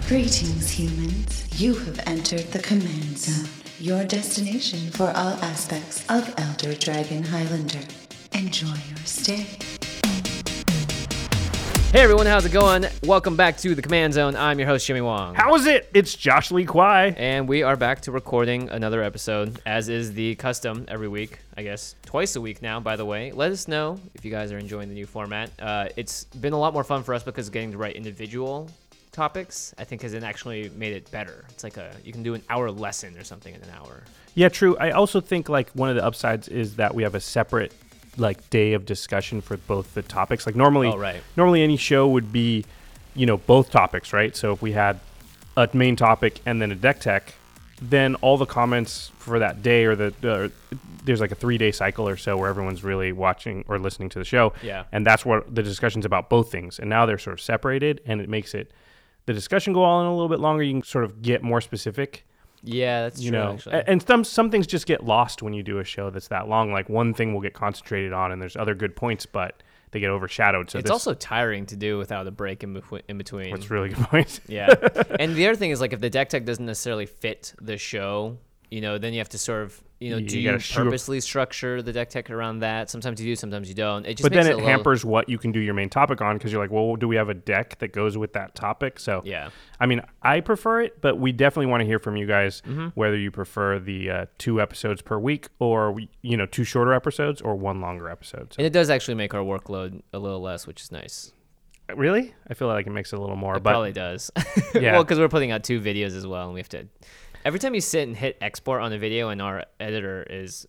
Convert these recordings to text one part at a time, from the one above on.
Greetings, humans. You have entered the Command Zone, your destination for all aspects of Elder Dragon Highlander. Enjoy your stay. Hey everyone, how's it going? Welcome back to the Command Zone. I'm your host, Jimmy Wong. How is it? It's Josh Lee Kwai. And we are back to recording another episode, as is the custom every week, I guess. Twice a week now, by the way. Let us know if you guys are enjoying the new format. It's been a lot more fun for us because getting to write individual topics, I think, has actually made it better. It's like you can do an hour lesson or something in an hour. Yeah, true. I also think like one of the upsides is that we have a separate day of discussion for both the topics. Like normally any show would be, both topics, right? So if we had a main topic and then a deck tech, then all the comments for that day or there's like a 3-day cycle or so where everyone's really watching or listening to the show. Yeah. And that's what the discussion's about, both things. And now they're sort of separated, and it makes the discussion go on a little bit longer. You can sort of get more specific. Yeah, that's true, actually. And some things just get lost when you do a show that's that long. Like one thing will get concentrated on, and there's other good points, but they get overshadowed. So it's also tiring to do without a break in between. That's a really good point. Yeah. And the other thing is, like, if the deck tech doesn't necessarily fit the show, then you have to sort of, do you purposely structure the deck tech around that? Sometimes you do, sometimes you don't. It just but makes then it hampers what you can do your main topic on, because you're like, well, do we have a deck that goes with that topic? So, yeah. I mean, I prefer it, but we definitely want to hear from you guys, whether you prefer the 2 episodes per week or, 2 shorter episodes or 1 longer episode. So. And it does actually make our workload a little less, which is nice. Really? I feel like it makes it a little more. It probably does. Yeah. Well, because we're putting out 2 videos as well, and we have to... Every time you sit and hit export on a video, and our editor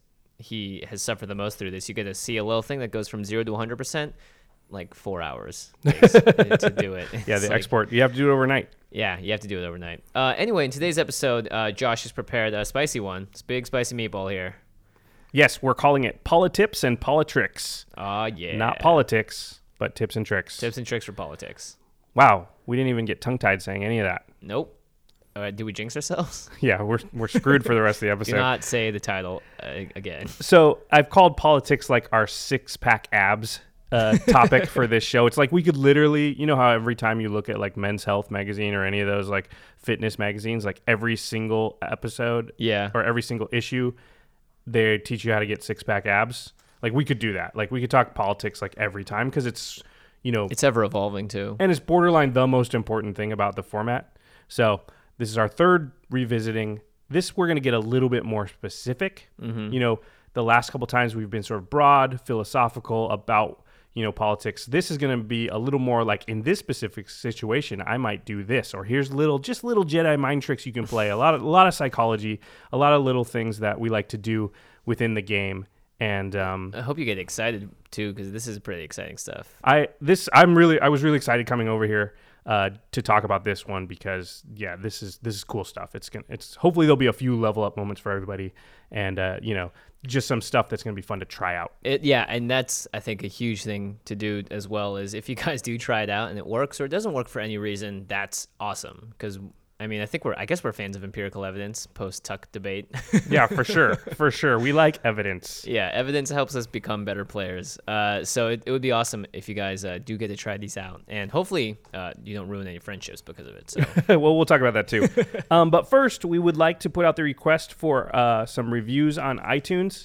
he has suffered the most through this, you get to see a little thing that goes from 0 to 100%, like 4 hours to do it. Yeah, the export, you have to do it overnight. Yeah, you have to do it overnight. Anyway, in today's episode, Josh has prepared a spicy one. It's big spicy meatball here. Yes, we're calling it Politips and Politricks. Oh, yeah. Not politics, but tips and tricks. Tips and tricks for politics. Wow, we didn't even get tongue-tied saying any of that. Nope. Did we jinx ourselves? Yeah, we're screwed for the rest of the episode. Do not say the title again. So I've called politics like our 6-pack abs topic for this show. It's like we could literally, how every time you look at like Men's Health magazine or any of those like fitness magazines, like every single episode or every single issue, they teach you how to get 6-pack abs. Like we could do that. Like we could talk politics like every time because it's, it's ever evolving too. And it's borderline the most important thing about the format. So this is our 3rd revisiting. This, we're going to get a little bit more specific. The last couple times we've been sort of broad, philosophical about, politics. This is going to be a little more like, in this specific situation, I might do this, or here's little Jedi mind tricks you can play. A lot of psychology, a lot of little things that we like to do within the game. And I hope you get excited too, because this is pretty exciting stuff. I was really excited coming over here to talk about this one because this is cool stuff. It's hopefully there'll be a few level up moments for everybody, and just some stuff that's gonna be fun to try out. And that's, I think, a huge thing to do as well. Is if you guys do try it out and it works or it doesn't work for any reason, that's awesome. Because I guess we're fans of empirical evidence post Tuck debate. Yeah, for sure. We like evidence. Yeah, evidence helps us become better players. So it would be awesome if you guys do get to try these out, and hopefully you don't ruin any friendships because of it. So well, we'll talk about that too. But first, we would like to put out the request for some reviews on iTunes.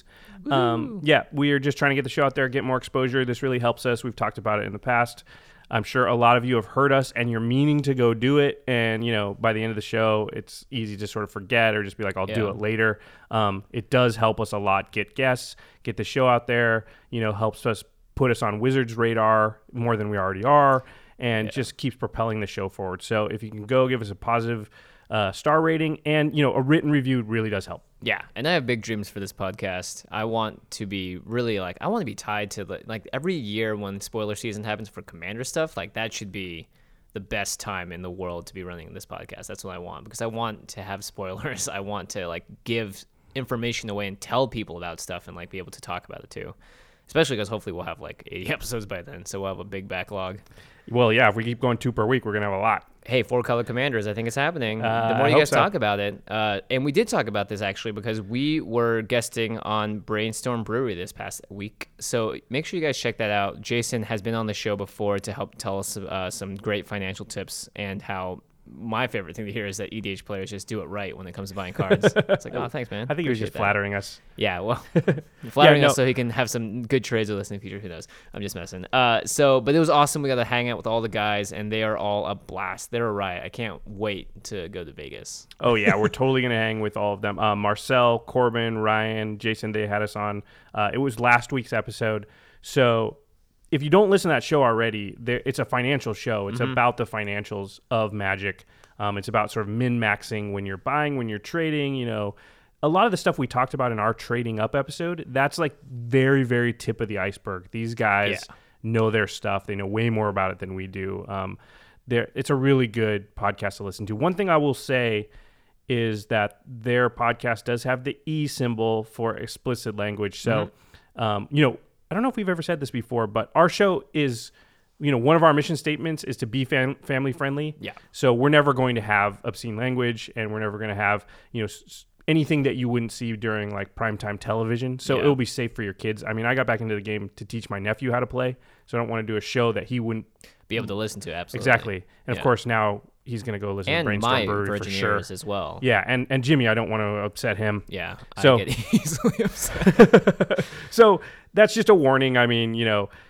We are just trying to get the show out there, get more exposure. This really helps us. We've talked about it in the past. I'm sure a lot of you have heard us and you're meaning to go do it. And, by the end of the show, it's easy to sort of forget or just be like, I'll do it later. It does help us a lot get guests, get the show out there, helps us put us on Wizards' radar more than we already are, and just keeps propelling the show forward. So if you can go give us a positive star rating and, a written review really does help. Yeah, and I have big dreams for this podcast. I want to be really I want to be tied to every year when spoiler season happens for Commander stuff, that should be the best time in the world to be running this podcast. That's what I want, because I want to have spoilers. I want to give information away and tell people about stuff and be able to talk about it too. Especially because hopefully we'll have 80 episodes by then, so we'll have a big backlog. Well, yeah, if we keep going 2 per week, we're going to have a lot. Hey, 4-color commanders, I think it's happening. The more you guys talk about it. And we did talk about this, actually, because we were guesting on Brainstorm Brewery this past week. So make sure you guys check that out. Jason has been on the show before to help tell us some great financial tips and how my favorite thing to hear is that EDH players just do it right when it comes to buying cards. It's like, oh, thanks, man. I think he was just flattering us. Yeah, well, flattering no. us so he can have some good trades with us in the future. Who knows? I'm just messing. But it was awesome. We got to hang out with all the guys, and they are all a blast. They're a riot. I can't wait to go to Vegas. Oh, yeah. We're totally going to hang with all of them. Marcel, Corbin, Ryan, Jason, they had us on. It was last week's episode. So if you don't listen to that show already, it's a financial show. It's about the financials of Magic. It's about sort of min-maxing when you're buying, when you're trading, a lot of the stuff we talked about in our trading up episode, that's like very, very tip of the iceberg. These guys know their stuff. They know way more about it than we do. It's a really good podcast to listen to. One thing I will say is that their podcast does have the E symbol for explicit language. So, I don't know if we've ever said this before, but our show is, one of our mission statements is to be family friendly. Yeah. So we're never going to have obscene language, and we're never going to have, anything that you wouldn't see during like primetime television. So it'll be safe for your kids. I mean, I got back into the game to teach my nephew how to play, so I don't want to do a show that he wouldn't be able to listen to. Absolutely. Exactly. And of course now he's going to go listen to Brainstorm Brewery for sure. As well. Yeah. And Jimmy, I don't want to upset him. Yeah. So, I get easily upset. So that's just a warning. I mean,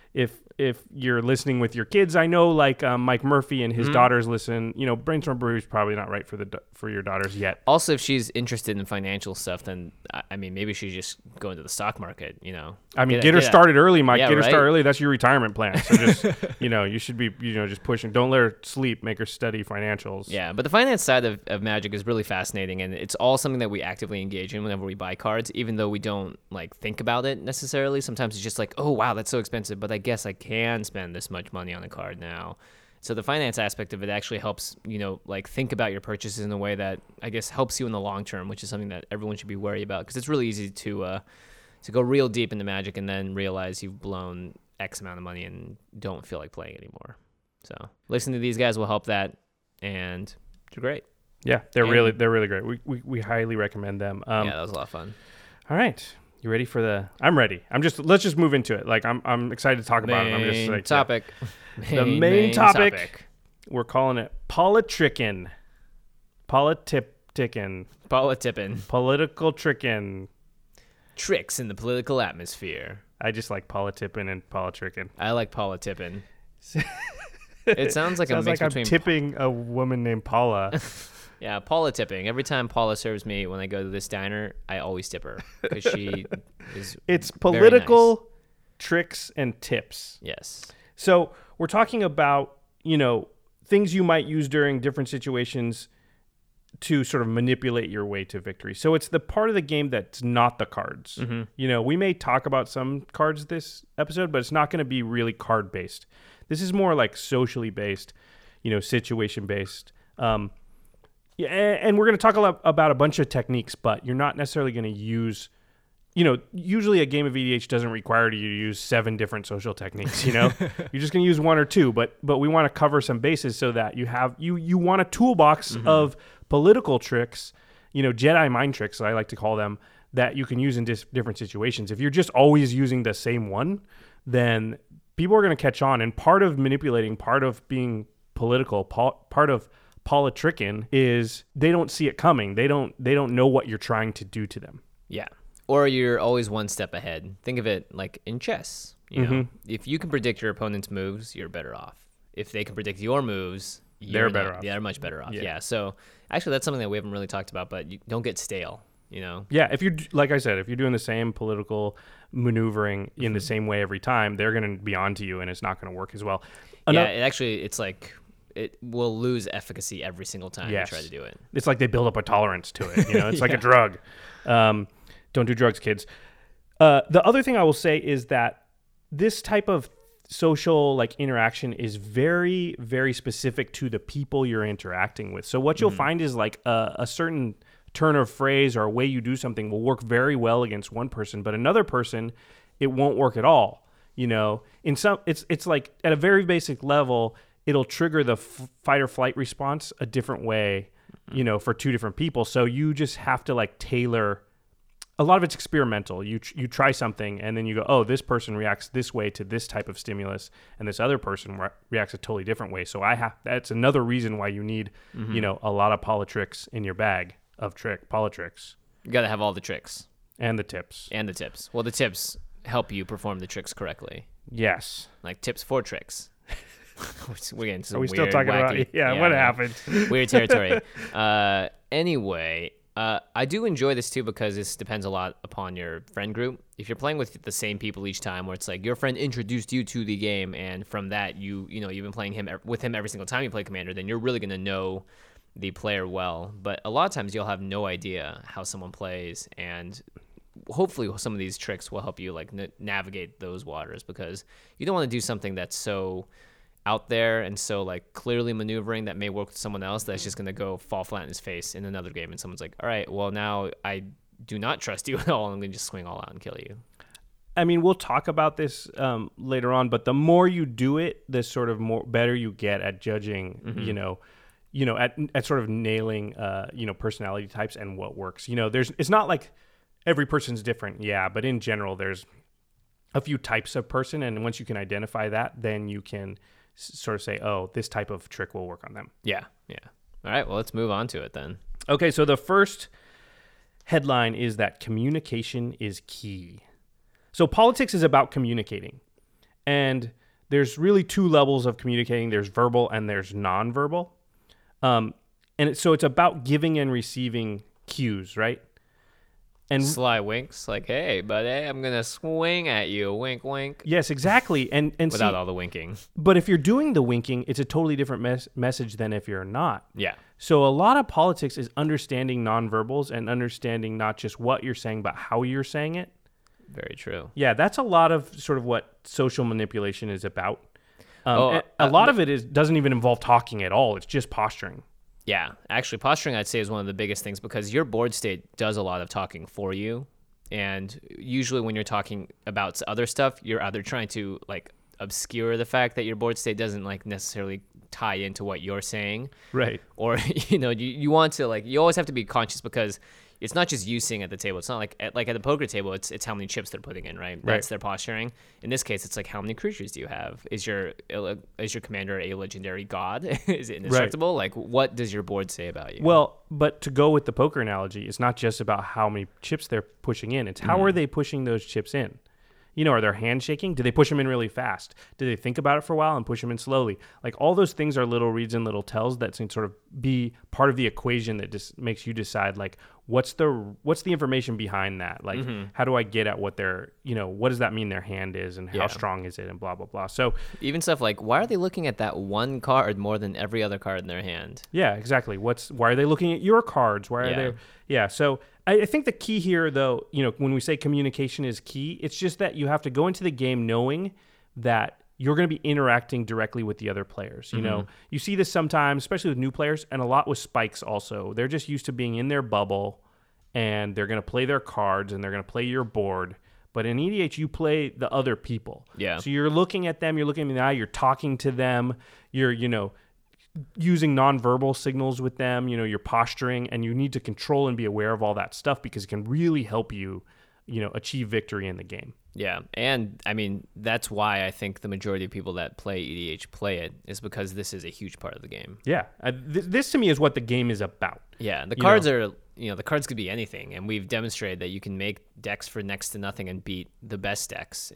if you're listening with your kids, I know like Mike Murphy and his daughters listen. Brainstorm Brewery is probably not right for your daughters yet. Also, if she's interested in financial stuff, then I mean, maybe she's just going to the stock market. I mean, get her started early, Mike. Yeah, get her started early. That's your retirement plan. So just you should be just pushing. Don't let her sleep. Make her study financials. Yeah, but the finance side of Magic is really fascinating, and it's all something that we actively engage in whenever we buy cards, even though we don't like think about it necessarily. Sometimes it's just like, oh wow, that's so expensive, but I guess I can spend this much money on a card now. So the finance aspect of it actually helps, like think about your purchases in a way that I guess helps you in the long term, which is something that everyone should be worried about, because it's really easy to go real deep into Magic and then realize you've blown X amount of money and don't feel like playing anymore. So listening to these guys will help that, and they're great. Yeah, they're really great. We highly recommend them. Yeah, that was a lot of fun. All right. You ready for I'm ready. Let's just move into it. Like I'm excited to talk about it. I'm just like topic. The main topic. We're calling it politrickin. Political trickin. Tricks in the political atmosphere. I just like politippin and politrickin. I like politippin. It sounds like a mix I'm between tipping a woman named Paula. Yeah, Paula tipping. Every time Paula serves me when I go to this diner, I always tip her because she is. It's political nice. Tricks and tips. Yes. So we're talking about things you might use during different situations to sort of manipulate your way to victory. So it's the part of the game that's not the cards. Mm-hmm. We may talk about some cards this episode, but it's not going to be really card based. This is more like socially based, situation based. Yeah, and we're going to talk about a bunch of techniques, but you're not necessarily going to use, usually a game of EDH doesn't require you to use 7 different social techniques, You're just going to use 1 or 2, but we want to cover some bases so that you want a toolbox of political tricks, Jedi mind tricks, I like to call them, that you can use in different situations. If you're just always using the same one, then people are going to catch on, and part of manipulating, part of being political, part of politricking is they don't see it coming. They don't know what you're trying to do to them. Yeah. Or you're always one step ahead. Think of it like in chess. If you can predict your opponent's moves, you're better off. If they can predict your moves, they're better off. They're much better off. Yeah. So actually, that's something that we haven't really talked about, but you don't get stale. Yeah. If you're, like I said, if you're doing the same political maneuvering in the same way every time, they're going to be onto you, and it's not going to work as well. It's like it will lose efficacy every single time you try to do it. It's like they build up a tolerance to it. It's like a drug. Don't do drugs, kids. The other thing I will say is that this type of social interaction is very, very specific to the people you're interacting with. So what you'll find is like a certain turn of phrase or a way you do something will work very well against one person, but another person, it won't work at all. In some, it's like at a very basic level, it'll trigger the fight or flight response a different way, for 2 different people. So you just have to tailor a lot of it's experimental. You try something and then you go, oh, this person reacts this way to this type of stimulus, and this other person reacts a totally different way. So that's another reason why you need, a lot of Politricks in your bag of Politricks. You got to have all the tricks. And the tips. Well, the tips help you perform the tricks correctly. Yes. Like tips for tricks. We're getting some Are we weird, still talking wacky, about what happened? Weird territory. Anyway, I do enjoy this too because this depends a lot upon your friend group. If you're playing with the same people each time, where it's like your friend introduced you to the game, and from that you've been playing with him every single time you play Commander, then you're really gonna know the player well. But a lot of times you'll have no idea how someone plays, and hopefully some of these tricks will help you like navigate those waters, because you don't want to do something that's so out there and so like clearly maneuvering that may work with someone else that's just going to go fall flat in his face in another game, and someone's like, all right, well, now I do not trust you at all, I'm going to just swing all out and kill you. I mean, we'll talk about this later on, but the more you do it, the sort of better you get at judging, at sort of nailing personality types and what works. It's not like every person's different, but in general there's a few types of person, and once you can identify that, then you can sort of say, oh, this type of trick will work on them. Yeah. All right, well, let's move on to it then. Okay, so the first headline is that communication is key. So politics is about communicating, and there's really two levels of communicating. There's verbal and there's nonverbal, so it's about giving and receiving cues, right? And sly winks, like, hey, buddy, I'm going to swing at you. Wink, wink. Yes, exactly. And without all the winking. But if you're doing the winking, it's a totally different message than if you're not. Yeah. So a lot of politics is understanding nonverbals and understanding not just what you're saying, but how you're saying it. Very true. Yeah, that's a lot of sort of what social manipulation is about. A lot of it doesn't even involve talking at all. It's just posturing. Yeah, actually, posturing, I'd say, is one of the biggest things, because your board state does a lot of talking for you. And usually when you're talking about other stuff, you're either trying to like obscure the fact that your board state doesn't like necessarily tie into what you're saying. Right. Or, you want to like, you always have to be conscious, because it's not just you sitting at the table. It's not like at the poker table, it's how many chips they're putting in, right? That's their posturing. In this case, it's like, how many creatures do you have? Is your commander a legendary god? Is it indestructible? Right. Like, what does your board say about you? Well, but to go with the poker analogy, it's not just about how many chips they're pushing in. It's how are they pushing those chips in? Are their hands shaking? Do they push them in really fast? Do they think about it for a while and push them in slowly? Like, all those things are little reads and little tells that can sort of be part of the equation that just makes you decide, like, what's the information behind that? Like, how do I get at what their, what does that mean their hand is, and how strong is it, and blah, blah, blah. So even stuff like, why are they looking at that one card more than every other card in their hand? Yeah, exactly. Why are they looking at your cards? Why are they? Yeah. So I think the key here, though, when we say communication is key, it's just that you have to go into the game knowing that you're going to be interacting directly with the other players. You see this sometimes, especially with new players, and a lot with spikes also. They're just used to being in their bubble, and they're going to play their cards, and they're going to play your board. But in EDH, you play the other people. Yeah. So you're looking at them, you're looking at them in the eye, you're talking to them, you're, using nonverbal signals with them, you're posturing, and you need to control and be aware of all that stuff, because it can really help you, achieve victory in the game. Yeah, and I mean, that's why I think the majority of people that play EDH play it, is because this is a huge part of the game. Yeah, this to me is what the game is about. Yeah, the cards are, the cards could be anything, and we've demonstrated that you can make decks for next to nothing and beat the best decks.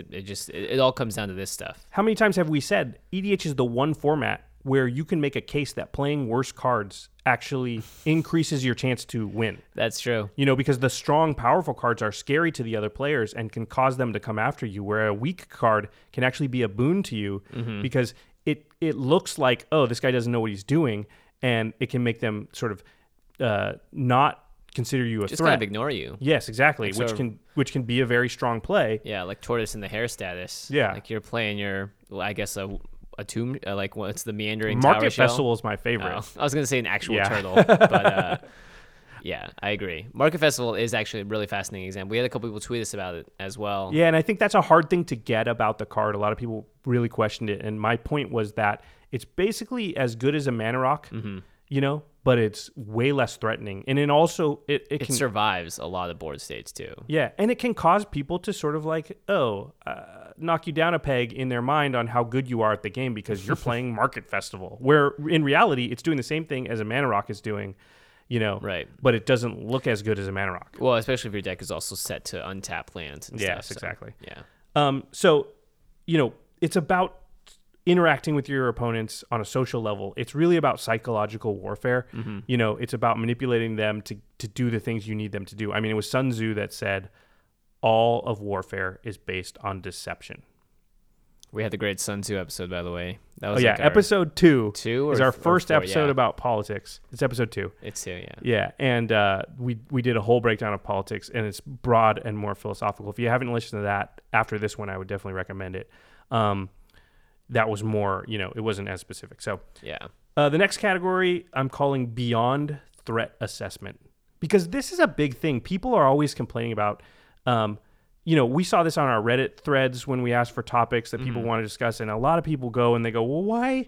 It all comes down to this stuff. How many times have we said EDH is the one format where you can make a case that playing worse cards actually increases your chance to win? That's true. Because the strong, powerful cards are scary to the other players and can cause them to come after you, where a weak card can actually be a boon to you, because it looks like, oh, this guy doesn't know what he's doing, and it can make them sort of not consider you a just threat. Kind of ignore you. Yes, exactly, which can be a very strong play. Yeah, like Tortoise in the Hair status. Yeah. Like you're playing your, I guess, a tomb, like what's the meandering Market tower shell? Festival is my favorite. I was gonna say an actual turtle, but yeah, I agree. Market Festival is actually a really fascinating example. We had a couple people tweet us about it as well. Yeah, and I think that's a hard thing to get about the card. A lot of people really questioned it, and my point was that it's basically as good as a Mana Rock. but it's way less threatening. And then also it It can survives a lot of board states too. Yeah, and it can cause people to sort of like, knock you down a peg in their mind on how good you are at the game because you're playing Market Festival, where in reality it's doing the same thing as a Mana Rock is doing, Right. but it doesn't look as good as a Mana Rock. Well, especially if your deck is also set to untap lands and Yes, stuff. exactly. Yeah. So, it's about interacting with your opponents on a social level. It's really about psychological warfare. It's about manipulating them to do the things you need them to do. I mean, it was Sun Tzu that said, all of warfare is based on deception. We had the great Sun Tzu episode, by the way. That Oh, was yeah. like our Episode 2 2 is or our th- or first 4, episode yeah. about politics. It's episode 2. It's 2, yeah. Yeah, and we did a whole breakdown of politics, and it's broad and more philosophical. If you haven't listened to that after this one, I would definitely recommend it. That was more, it wasn't as specific. So Yeah. the next category I'm calling beyond threat assessment, because this is a big thing. People are always complaining about. We saw this on our Reddit threads when we asked for topics that people want to discuss, and a lot of people go and they go, well,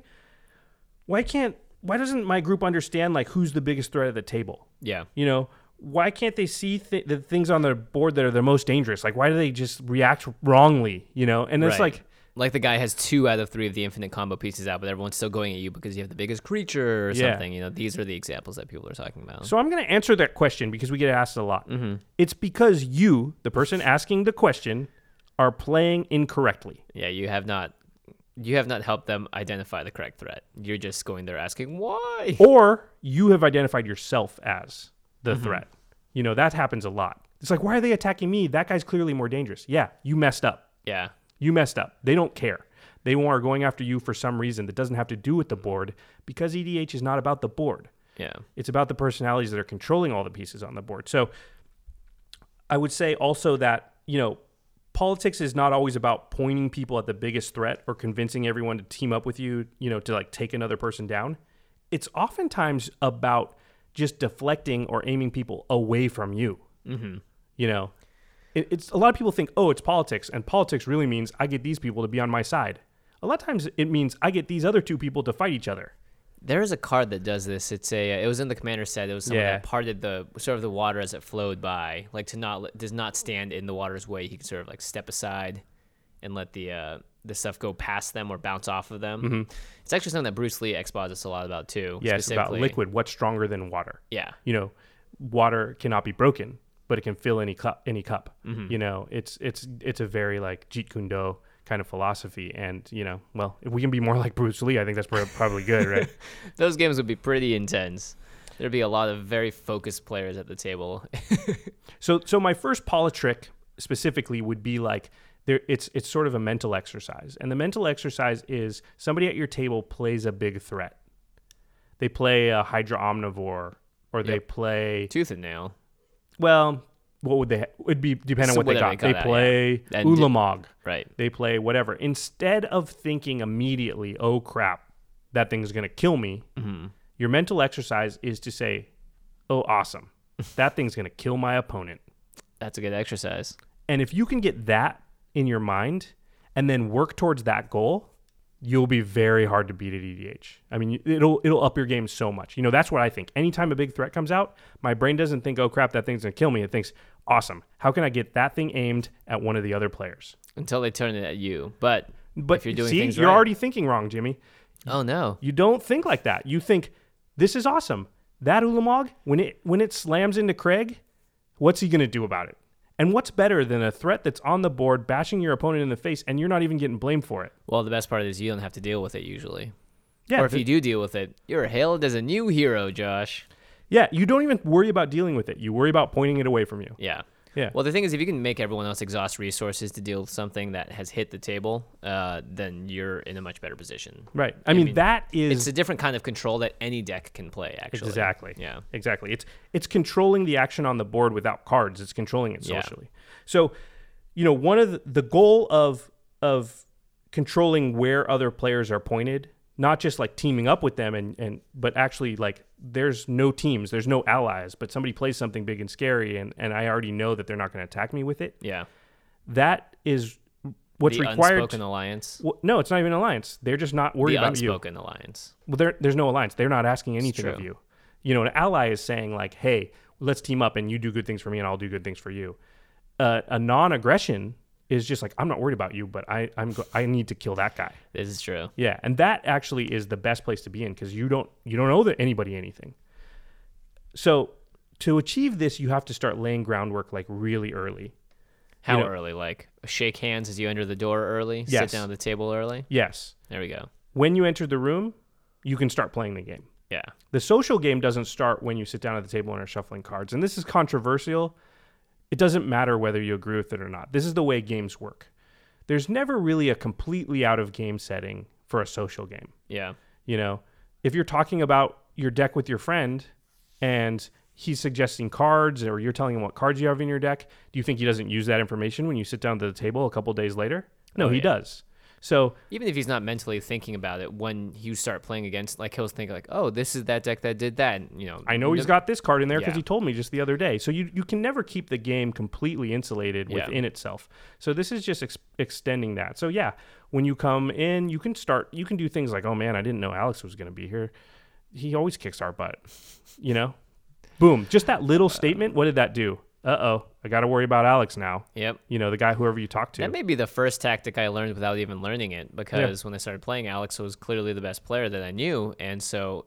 why doesn't my group understand like who's the biggest threat at the table? Yeah. Why can't they see the things on the board that are the most dangerous? Like, why do they just react wrongly? And it's Right. Like the guy has 2 out of 3 of the infinite combo pieces out, but everyone's still going at you because you have the biggest creature or Yeah. something. These are the examples that people are talking about. So I'm going to answer that question because we get asked a lot. It's because you, the person asking the question, are playing incorrectly. Yeah, you have not helped them identify the correct threat. You're just going there asking why. Or you have identified yourself as the threat. That happens a lot. It's like, why are they attacking me? That guy's clearly more dangerous. Yeah, you messed up. Yeah. You messed up. They don't care. They are going after you for some reason that doesn't have to do with the board, because EDH is not about the board. Yeah. It's about the personalities that are controlling all the pieces on the board. So I would say also that, politics is not always about pointing people at the biggest threat or convincing everyone to team up with you, to like take another person down. It's oftentimes about just deflecting or aiming people away from you. It's a lot of people think, oh, it's politics, and politics really means I get these people to be on my side. A lot of times it means I get these other 2 people to fight each other. There is a card that does this. It was in the commander set. It was someone that parted the water as it flowed by, like does not stand in the water's way. He can sort of like step aside and let the stuff go past them or bounce off of them. It's actually something that Bruce Lee exposits a lot about too. Yeah, it's about liquid. What's stronger than water? Yeah. Water cannot be broken, but it can fill any cup. It's a very like Jeet Kune Do kind of philosophy, and if we can be more like Bruce Lee, I think that's probably good, right? Those games would be pretty intense. There'd be a lot of very focused players at the table. So my first politrick specifically would be like it's sort of a mental exercise, and the mental exercise is somebody at your table plays a big threat. They play a Hydra Omnivore, or they play Tooth and Nail. Well, what would they? It'd be depending on what they got. They play Ulamog. Right. They play whatever. Instead of thinking immediately, "Oh crap, that thing's gonna kill me," your mental exercise is to say, "Oh, awesome, that thing's gonna kill my opponent." That's a good exercise. And if you can get that in your mind and then work towards that goal, you'll be very hard to beat at EDH. I mean, it'll up your game so much. That's what I think. Anytime a big threat comes out, my brain doesn't think, oh crap, that thing's gonna kill me. It thinks, awesome, how can I get that thing aimed at one of the other players? Until they turn it at you. But if you're doing things you're right, already thinking wrong, Jimmy. Oh no. You don't think like that. You think, this is awesome. That Ulamog, when it slams into Craig, what's he gonna do about it? And what's better than a threat that's on the board bashing your opponent in the face and you're not even getting blamed for it? Well, the best part is you don't have to deal with it usually. Yeah, or if you do deal with it, you're hailed as a new hero, Josh. Yeah, you don't even worry about dealing with it. You worry about pointing it away from you. Yeah. Yeah. Well, the thing is, if you can make everyone else exhaust resources to deal with something that has hit the table, then you're in a much better position. Right. I mean, that is... It's a different kind of control that any deck can play, actually. Exactly. Yeah. Exactly. It's controlling the action on the board without cards. It's controlling it socially. Yeah. So, one of the goal of controlling where other players are pointed, not just like teaming up with them but actually like there's no teams, there's no allies, but somebody plays something big and scary and I already know that they're not going to attack me with it. Yeah. That is What's the required? unspoken alliance. Well, no, it's not even an alliance. They're just not worried The about you. unspoken alliance. Well, there's no alliance. They're not asking anything of true. you. You know, an ally is saying like, "Hey, let's team up, and you do good things for me, and I'll do good things for you." A non-aggression is just like, "I'm not worried about you, but I need to kill that guy." This is true. Yeah, and that actually is the best place to be in because you don't owe anybody anything. So to achieve this, you have to start laying groundwork like really early. How You know- early? Like shake hands as you enter the door early? Yes. Sit down at the table early? Yes, There we go. when you enter the room, you can start playing the game. Yeah. The social game doesn't start when you sit down at the table and are shuffling cards. And this is controversial. It doesn't matter whether you agree with it or not. This is the way games work. There's never really a completely out of game setting for a social game. Yeah. You know, if you're talking about your deck with your friend and he's suggesting cards or you're telling him what cards you have in your deck, do you think he doesn't use that information when you sit down to the table a couple days later? No, Oh, he yeah. does. So Even if he's not mentally thinking about it, when you start playing against, like he'll think like, "Oh, this is that deck that did that." And, you know, I know he's got this card in there because Yeah. he told me just the other day. So you can never keep the game completely insulated Yeah. within itself. So this is just extending that. So yeah, when you come in, you can do things like, "Oh man, I didn't know Alex was going to be here. He always kicks our butt." You know? Boom. Just that little statement. What did that do? Uh-oh. I got to worry about Alex now. Yep. You know, the guy, whoever you talk to. That may be the first tactic I learned without even learning it, because when I started playing, Alex was clearly the best player that I knew, and so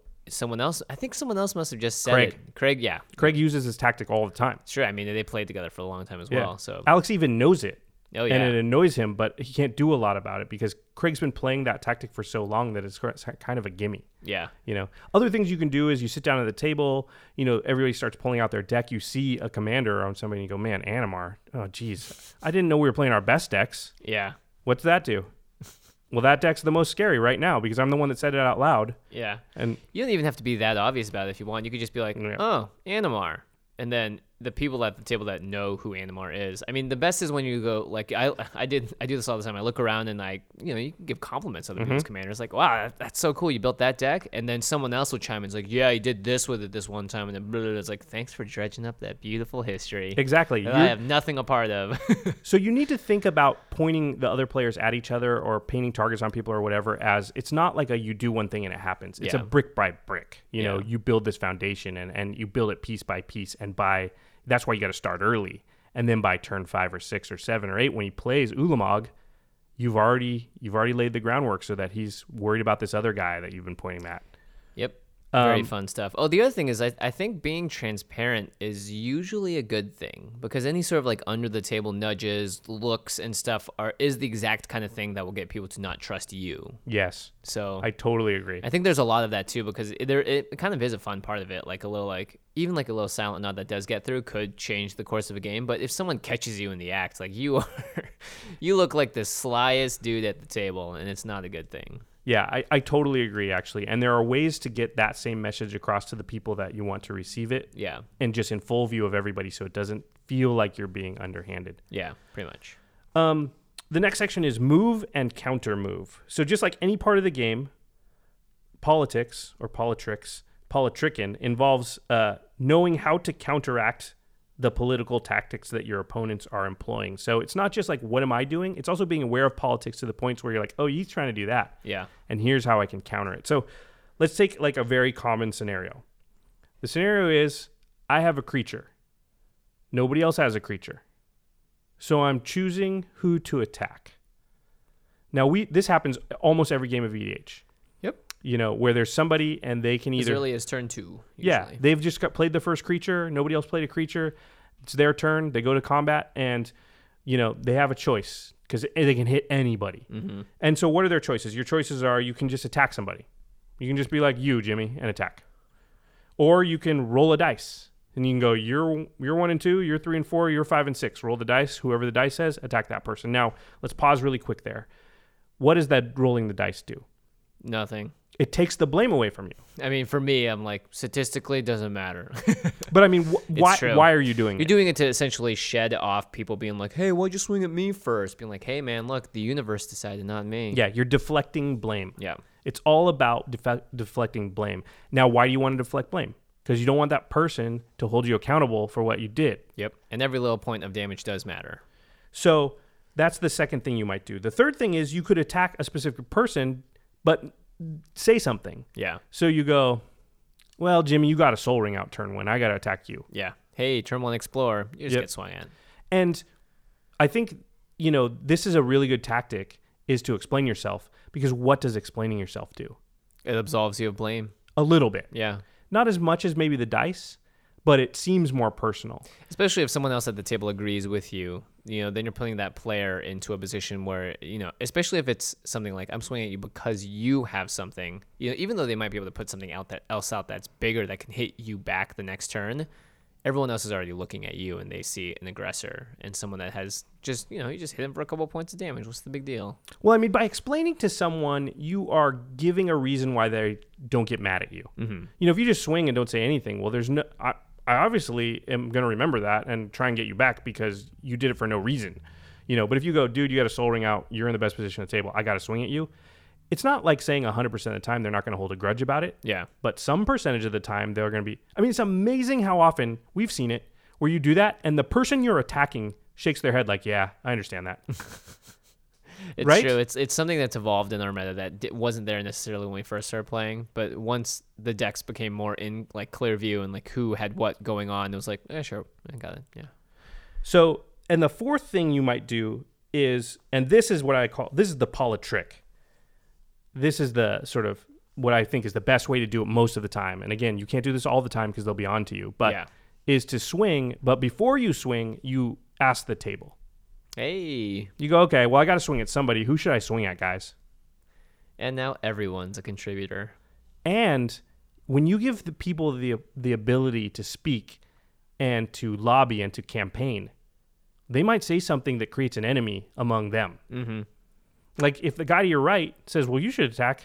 I think someone else must have just said Craig. it. Craig, yeah. Craig uses his tactic all the time. Sure, I mean, they played together for a long time as Yeah. well, so Alex even knows it. oh yeah. And it annoys him, but he can't do a lot about it because Craig's been playing that tactic for so long that it's kind of a gimme. Yeah. You know, other things you can do is you sit down at the table, you know, everybody starts pulling out their deck. You see a commander on somebody and you go, "Man, Animar. Oh, geez. I didn't know we were playing our best decks. Yeah. What's that do?" Well, that deck's the most scary right now because I'm the one that said it out loud. Yeah. And You don't even have to be that obvious about it if you want. You could just be like, Yeah. "Oh, Animar." And then the people at the table that know who Animar is. I mean, the best is when you go like I do this all the time. I look around and you can give compliments to other people's commanders, like, "Wow, that's so cool. You built that deck." And then someone else will chime in, it's like, "Yeah, you did this with it this one time." And then blah, blah, blah. It's like, "Thanks for dredging up that beautiful history exactly. that I have nothing a part of." So you need to think about pointing the other players at each other or painting targets on people or whatever as it's not like you do one thing and it happens. It's a Yeah. brick by brick. You know, Yeah. you build this foundation and you build it piece by piece. And that's why you got to start early. And then by turn 5 or 6 or 7 or 8, when he plays Ulamog, you've already laid the groundwork so that he's worried about this other guy that you've been pointing at. Yep. Very fun stuff. Oh, the other thing is I think being transparent is usually a good thing, because any sort of like under the table nudges, looks and stuff is the exact kind of thing that will get people to not trust you. Yes, So I totally agree. I think there's a lot of that too, because it kind of is a fun part of it. Like a little even like a little silent nod that does get through could change the course of a game. But if someone catches you in the act, like you look like the slyest dude at the table, and it's not a good thing. Yeah, I totally agree, actually. And there are ways to get that same message across to the people that you want to receive it. Yeah. And just in full view of everybody so it doesn't feel like you're being underhanded. Yeah, pretty much. The next section is move and counter move. So just like any part of the game, politics or politricking involves knowing how to counteract the political tactics that your opponents are employing. So it's not just like, what am I doing? It's also being aware of politics to the points where you're like, oh, he's trying to do that. Yeah. And here's how I can counter it. So let's take like a very common scenario. The scenario is I have a creature. Nobody else has a creature. So I'm choosing who to attack. Now this happens almost every game of EDH. Yep. You know, where there's somebody and they can As either early as turn 2. yeah, Usually. they've just played the first creature. Nobody else played a creature. It's their turn. They go to combat, and you know they have a choice because they can hit anybody. Mm-hmm. And so, what are their choices? Your choices are you can just attack somebody. You can just be like you, Jimmy, and attack, or you can roll a dice, and you can go you're 1 and 2, you're 3 and 4, you're 5 and 6. Roll the dice. Whoever the dice says, attack that person. Now, let's pause really quick there. What does that rolling the dice do? Nothing. It takes the blame away from you. I mean, for me, I'm like, statistically, it doesn't matter. But I mean, why true. are you doing You're it? doing it to essentially shed off people being like, hey, why'd you swing at me first? Being like, hey, man, look, the universe decided, not me. Yeah, you're deflecting blame. Yeah. It's all about deflecting blame. Now, why do you want to deflect blame? Because you don't want that person to hold you accountable for what you did. Yep. And every little point of damage does matter. So That's the second thing you might do. The third thing is you could attack a specific person, but say something. Yeah. So you go, well, Jimmy, you got a Soul Ring out turn 1. I got to attack you. Yeah. Hey, turn 1 explore. You just get swung at. And I think, this is a really good tactic, is to explain yourself, because what does explaining yourself do? It absolves you of blame. A little bit. Yeah. Not as much as maybe the dice, but it seems more personal. Especially if someone else at the table agrees with you, then you're putting that player into a position where, especially if it's something like I'm swinging at you because you have something, even though they might be able to put something else out that's bigger that can hit you back the next turn, everyone else is already looking at you and they see an aggressor and someone that has just, you just hit him for a couple points of damage. What's the big deal? Well, I mean, by explaining to someone, you are giving a reason why they don't get mad at you. Mm-hmm. If you just swing and don't say anything, well, there's no... I obviously am going to remember that and try and get you back because you did it for no reason. But if you go, dude, you got a Soul Ring out, you're in the best position at the table, I got to swing at you. It's not like saying 100% of the time they're not going to hold a grudge about it. Yeah. But some percentage of the time they're going to be... I mean, it's amazing how often we've seen it where you do that and the person you're attacking shakes their head like, yeah, I understand that. It's right? true. It's something that's evolved in our meta that wasn't there necessarily when we first started playing. But once the decks became more in like clear view and like who had what going on, it was like, yeah, sure, I got it. Yeah. So, and the fourth thing you might do is, and this is what I call, this is the politrick. This is the sort of what I think is the best way to do it most of the time. And again, you can't do this all the time because they'll be on to you. But is to swing. But before you swing, you ask the table. Hey. You go, okay, well, I got to swing at somebody. Who should I swing at, guys? And now everyone's a contributor. And when you give the people the ability to speak and to lobby and to campaign, they might say something that creates an enemy among them. Mm-hmm. Like if the guy to your right says, well, you should attack,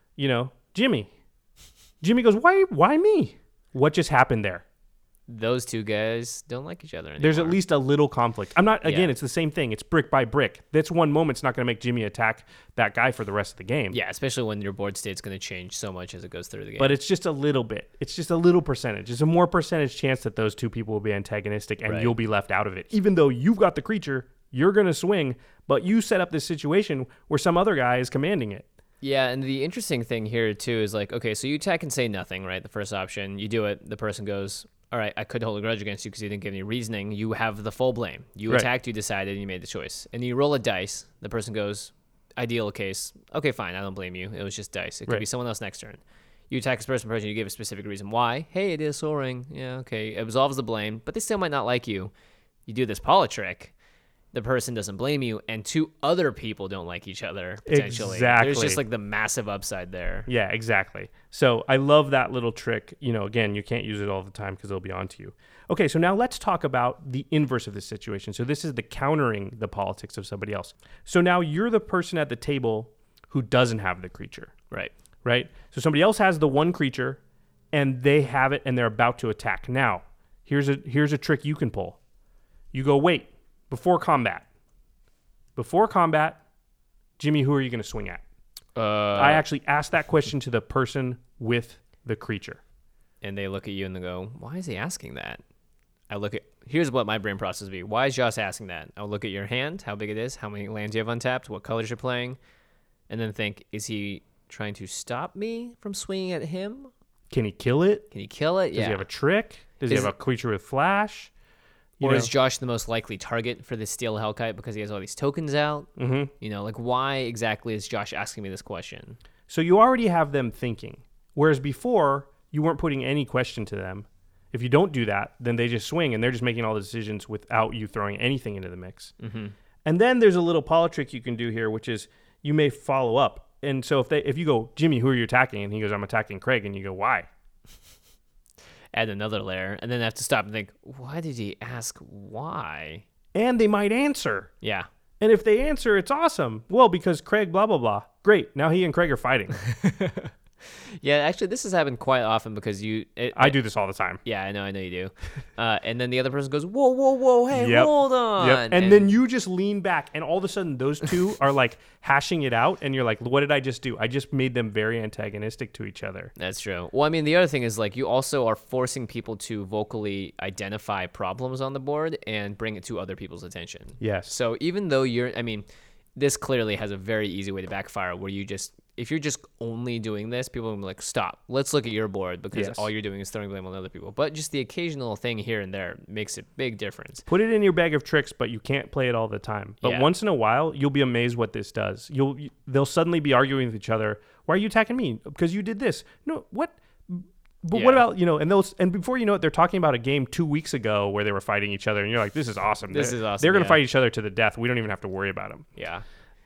Jimmy. Jimmy goes, why me? What just happened there? Those two guys don't like each other anymore. There's at least a little conflict. It's the same thing. It's brick by brick. That's one moment's not going to make Jimmy attack that guy for the rest of the game. Yeah, especially when your board state's going to change so much as it goes through the game. But it's just a little bit. It's just a little percentage. It's a more percentage chance that those two people will be antagonistic and you'll be left out of it. Even though you've got the creature, you're going to swing, but you set up this situation where some other guy is commanding it. Yeah, and the interesting thing here, too, is like, okay, so you attack and say nothing, right? The first option. You do it. The person goes, all right, I could hold a grudge against you because you didn't give any reasoning. You have the full blame. You attacked, you decided, and you made the choice. And you roll a dice. The person goes, ideal case, okay, fine, I don't blame you. It was just dice. It could be someone else next turn. You attack this person, you give a specific reason why. Hey, it is Soul Ring. Yeah, okay. It absolves the blame, but they still might not like you. You do this politrick. The person doesn't blame you, and two other people don't like each other, potentially. Exactly. There's just like the massive upside there. Yeah, exactly. So I love that little trick. Again, you can't use it all the time because they'll be on to you. Okay, so now let's talk about the inverse of this situation. So this is the countering the politics of somebody else. So now you're the person at the table who doesn't have the creature. Right? So somebody else has the one creature, and they have it, and they're about to attack. Now, here's a trick you can pull. You go, wait. Before combat, Jimmy, who are you going to swing at? I actually asked that question to the person with the creature. And they look at you and they go, why is he asking that? Here's what my brain process would be. Why is Josh asking that? I'll look at your hand, how big it is, how many lands you have untapped, what colors you're playing, and then think, is he trying to stop me from swinging at him? Can he kill it? Yeah. Does he have a trick? Does he have a creature with flash? Or is Josh the most likely target for this Steel Hellkite because he has all these tokens out? Mm-hmm. Why exactly is Josh asking me this question? So you already have them thinking. Whereas before, you weren't putting any question to them. If you don't do that, then they just swing, and they're just making all the decisions without you throwing anything into the mix. Mm-hmm. And then there's a little politrick you can do here, which is you may follow up. And so if you go, Jimmy, who are you attacking? And he goes, I'm attacking Craig. And you go, why? Add another layer, and then have to stop and think, why did he ask why? And they might answer. Yeah. And if they answer, it's awesome. Well, because Craig, blah, blah, blah. Great. Now he and Craig are fighting. Yeah, actually, this has happened quite often because I do this all the time. Yeah, I know you do. And then the other person goes, whoa, whoa, whoa, hey, Yep. hold on. Yep. And then you just lean back, and all of a sudden those two are like hashing it out, and you're like, what did I just do? I just made them very antagonistic to each other. That's true. Well, I mean, the other thing is like you also are forcing people to vocally identify problems on the board and bring it to other people's attention. Yes. So even though this clearly has a very easy way to backfire where if you're just only doing this, people will be like, stop, let's look at your board because Yes. all you're doing is throwing blame on other people. But just the occasional thing here and there makes a big difference. Put it in your bag of tricks, but you can't play it all the time. But Yeah. once in a while, you'll be amazed what this does. They'll suddenly be arguing with each other. Why are you attacking me? Because you did this. No, what? But what Yeah. about, and before you know it, they're talking about a game 2 weeks ago where they were fighting each other, and you're like, this is awesome. This is awesome, They're going to yeah. fight each other to the death. We don't even have to worry about them. Yeah.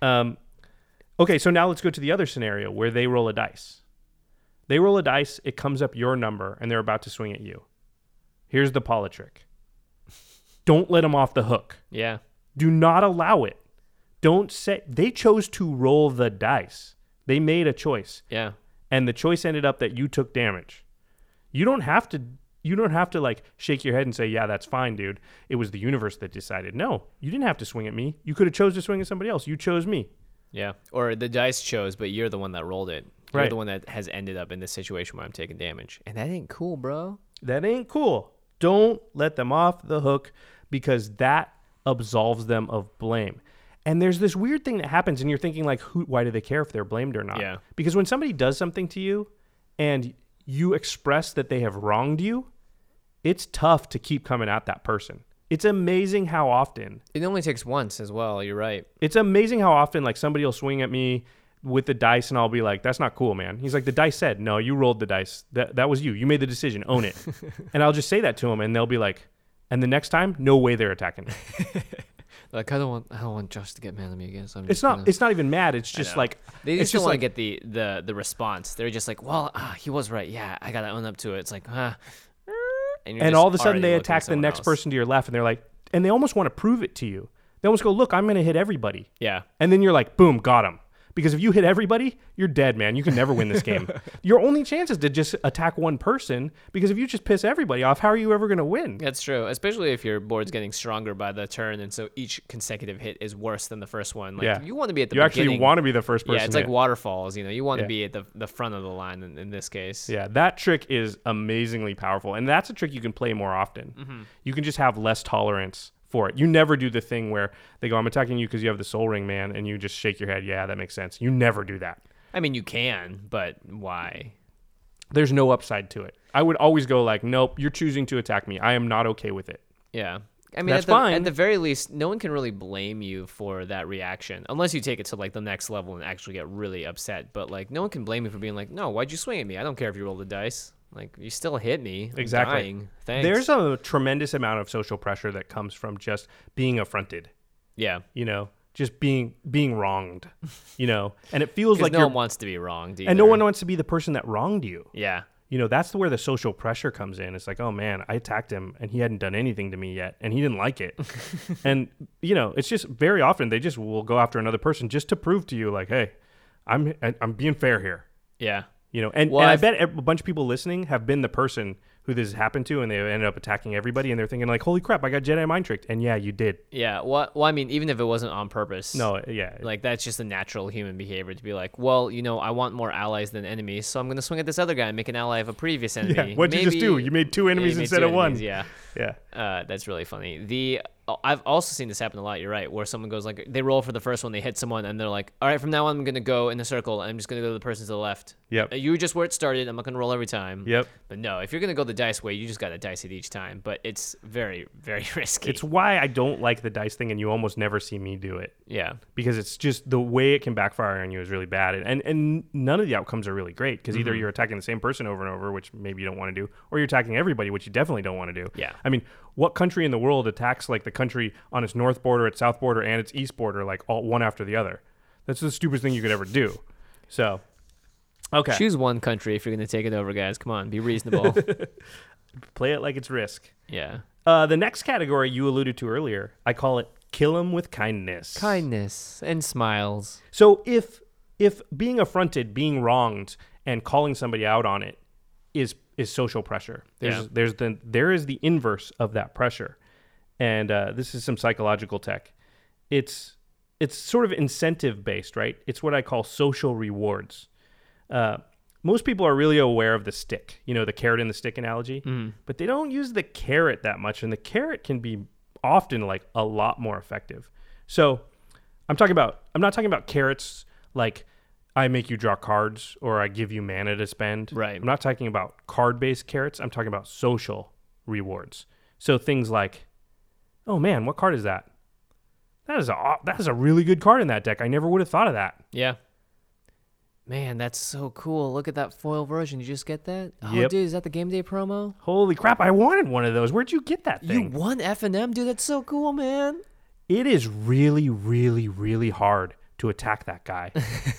Okay, so now let's go to the other scenario where they roll a dice. They roll a dice, it comes up your number, and they're about to swing at you. Here's the politrick. Don't let them off the hook. Yeah. Do not allow it. Don't say they chose to roll the dice. They made a choice, Yeah. and the choice ended up that you took damage. You don't have to like shake your head and say, "Yeah, that's fine, dude. It was the universe that decided." No, you didn't have to swing at me. You could have chose to swing at somebody else. You chose me. Yeah. Or the dice chose, but you're the one that rolled it. You're Right. the one that has ended up in this situation where I'm taking damage. And that ain't cool, bro. That ain't cool. Don't let them off the hook because that absolves them of blame. And there's this weird thing that happens, and you're thinking like, why do they care if they're blamed or not? Yeah. Because when somebody does something to you and you express that they have wronged you, it's tough to keep coming at that person. It's amazing how often. It only takes once as well. You're right. It's amazing how often like somebody will swing at me with the dice and I'll be like, that's not cool, man. He's like, the dice said, no, you rolled the dice. That was you. You made the decision. Own it. And I'll just say that to them and they'll be like, and the next time, no way they're attacking me. Like I don't want Josh to get mad at me again. So I'm It's not even mad. It's just like they it's just don't want like, to get the response. They're just like, well, he was right. Yeah, I gotta own up to it. It's like, and and all of a sudden they attack the next person to your left and they're like, and they almost want to prove it to you. They almost go, look, I'm going to hit everybody. Yeah. And then you're like, boom, got him. Because if you hit everybody, you're dead, man. You can never win this game. Your only chance is to just attack one person, because if you just piss everybody off, how are you ever going to win? That's true, especially if your board's getting stronger by the turn, and so each consecutive hit is worse than the first one. Like, Yeah. you want to be at the You beginning. actually want to be the first person. Yeah, it's like hit. waterfalls. You want to Yeah. be at the front of the line in this case. Yeah, that trick is amazingly powerful. And that's a trick you can play more often. Mm-hmm. You can just have less tolerance for it. You never do the thing where they go, I'm attacking you because you have the soul ring, man, and you just shake your head. Yeah, that makes sense. You never do that. I mean, you can, but why? There's no upside to it. I would always go like, nope, you're choosing to attack me. I am not okay with it. Yeah. I mean, That's at the, fine. At the very least, no one can really blame you for that reaction, unless you take it to like the next level and actually get really upset. But like, no one can blame you for being like, no, why'd you swing at me? I don't care if you roll the dice. Like, you still hit me. I'm Exactly. dying. Thanks. There's a tremendous amount of social pressure that comes from just being affronted, yeah. just being wronged, and it feels like no you're, one wants to be wronged either. and no one wants to be the person that wronged you. Yeah. That's where the social pressure comes in. It's like, oh man, I attacked him and he hadn't done anything to me yet and he didn't like it. And, it's just very often they just will go after another person just to prove to you like, hey, I'm being fair here. Yeah. And I bet a bunch of people listening have been the person who this has happened to, and they ended up attacking everybody, and they're thinking like, holy crap, I got Jedi mind tricked. And yeah, you did. Yeah. Well, I mean, even if it wasn't on purpose. No, yeah. Like, that's just a natural human behavior to be like, well, I want more allies than enemies, so I'm going to swing at this other guy and make an ally of a previous enemy. Yeah, what'd you just do? You made two enemies instead of one. Yeah. Yeah. That's really funny. I've also seen this happen a lot. You're right, where someone goes like, they roll for the first one, they hit someone, and they're like, all right, from now on, I'm going to go in a circle, and I'm just going to go to the person to the left. Yep. You were just where it started. I'm not going to roll every time. Yep. But no, if you're going to go the dice way, you just got to dice it each time. But it's very, very risky. It's why I don't like the dice thing, and you almost never see me do it. Yeah. Because it's just the way it can backfire on you is really bad. And none of the outcomes are really great, because either you're attacking the same person over and over, which maybe you don't want to do, or you're attacking everybody, which you definitely don't want to do. Yeah. I mean, what country in the world attacks like the country on its north border, its south border, and its east border, like all one after the other? That's the stupidest thing you could ever do. So, okay. Choose one country if you're going to take it over, guys. Come on, be reasonable. Play it like it's Risk. Yeah. The next category you alluded to earlier, I call it kill 'em with kindness. Kindness and smiles. So if being affronted, being wronged, and calling somebody out on it is social pressure. Yeah. There is the inverse of that pressure, and this is some psychological tech. It's sort of incentive based, right? It's what I call social rewards. Most people are really aware of the stick, the carrot and the stick analogy, but they don't use the carrot that much, and the carrot can be often like a lot more effective. So I'm not talking about carrots like I make you draw cards or I give you mana to spend. Right. I'm not talking about card-based carrots. I'm talking about social rewards. So things like, oh man, what card is that? That is a really good card in that deck. I never would have thought of that. Yeah. Man, that's so cool. Look at that foil version. You just get that? Oh, Yep. dude, is that the game day promo? Holy crap, I wanted one of those. Where'd you get that You thing? won F&M? Dude, that's so cool, man. It is really, really, really hard to attack that guy.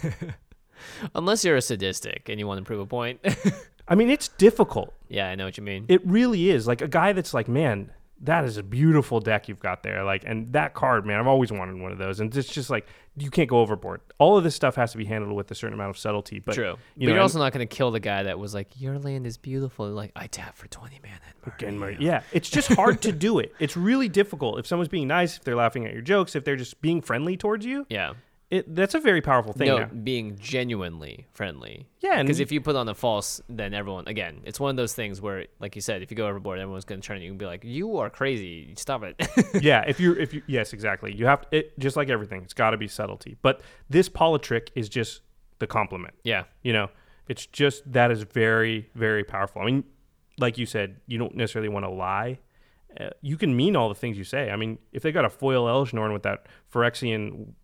Unless you're a sadistic and you want to prove a point. I mean, it's difficult. Yeah, I know what you mean. It really is. Like a guy that's like, man, that is a beautiful deck you've got there. Like, and that card, man, I've always wanted one of those. And it's just like, you can't go overboard. All of this stuff has to be handled with a certain amount of subtlety. But, True. You But know, you're also not going to kill the guy that was like, your land is beautiful. Like, I tap for 20 mana and murder you. Yeah, it's just hard to do it. It's really difficult. If someone's being nice, if they're laughing at your jokes, if they're just being friendly towards you, Yeah. that's a very powerful thing. No, now. being genuinely friendly. Yeah, and Because if you put on a false, then everyone, again, it's one of those things where, like you said, if you go overboard, everyone's going to turn on you and be like, you are crazy. Stop it. yeah, if you yes, exactly. You have it just like everything. It's got to be subtlety. But this politrick is just the compliment. Yeah. It's just that is very, very powerful. I mean, like you said, you don't necessarily want to lie. You can mean all the things you say. I mean, if they got a foil Elishnorn with that Phyrexian,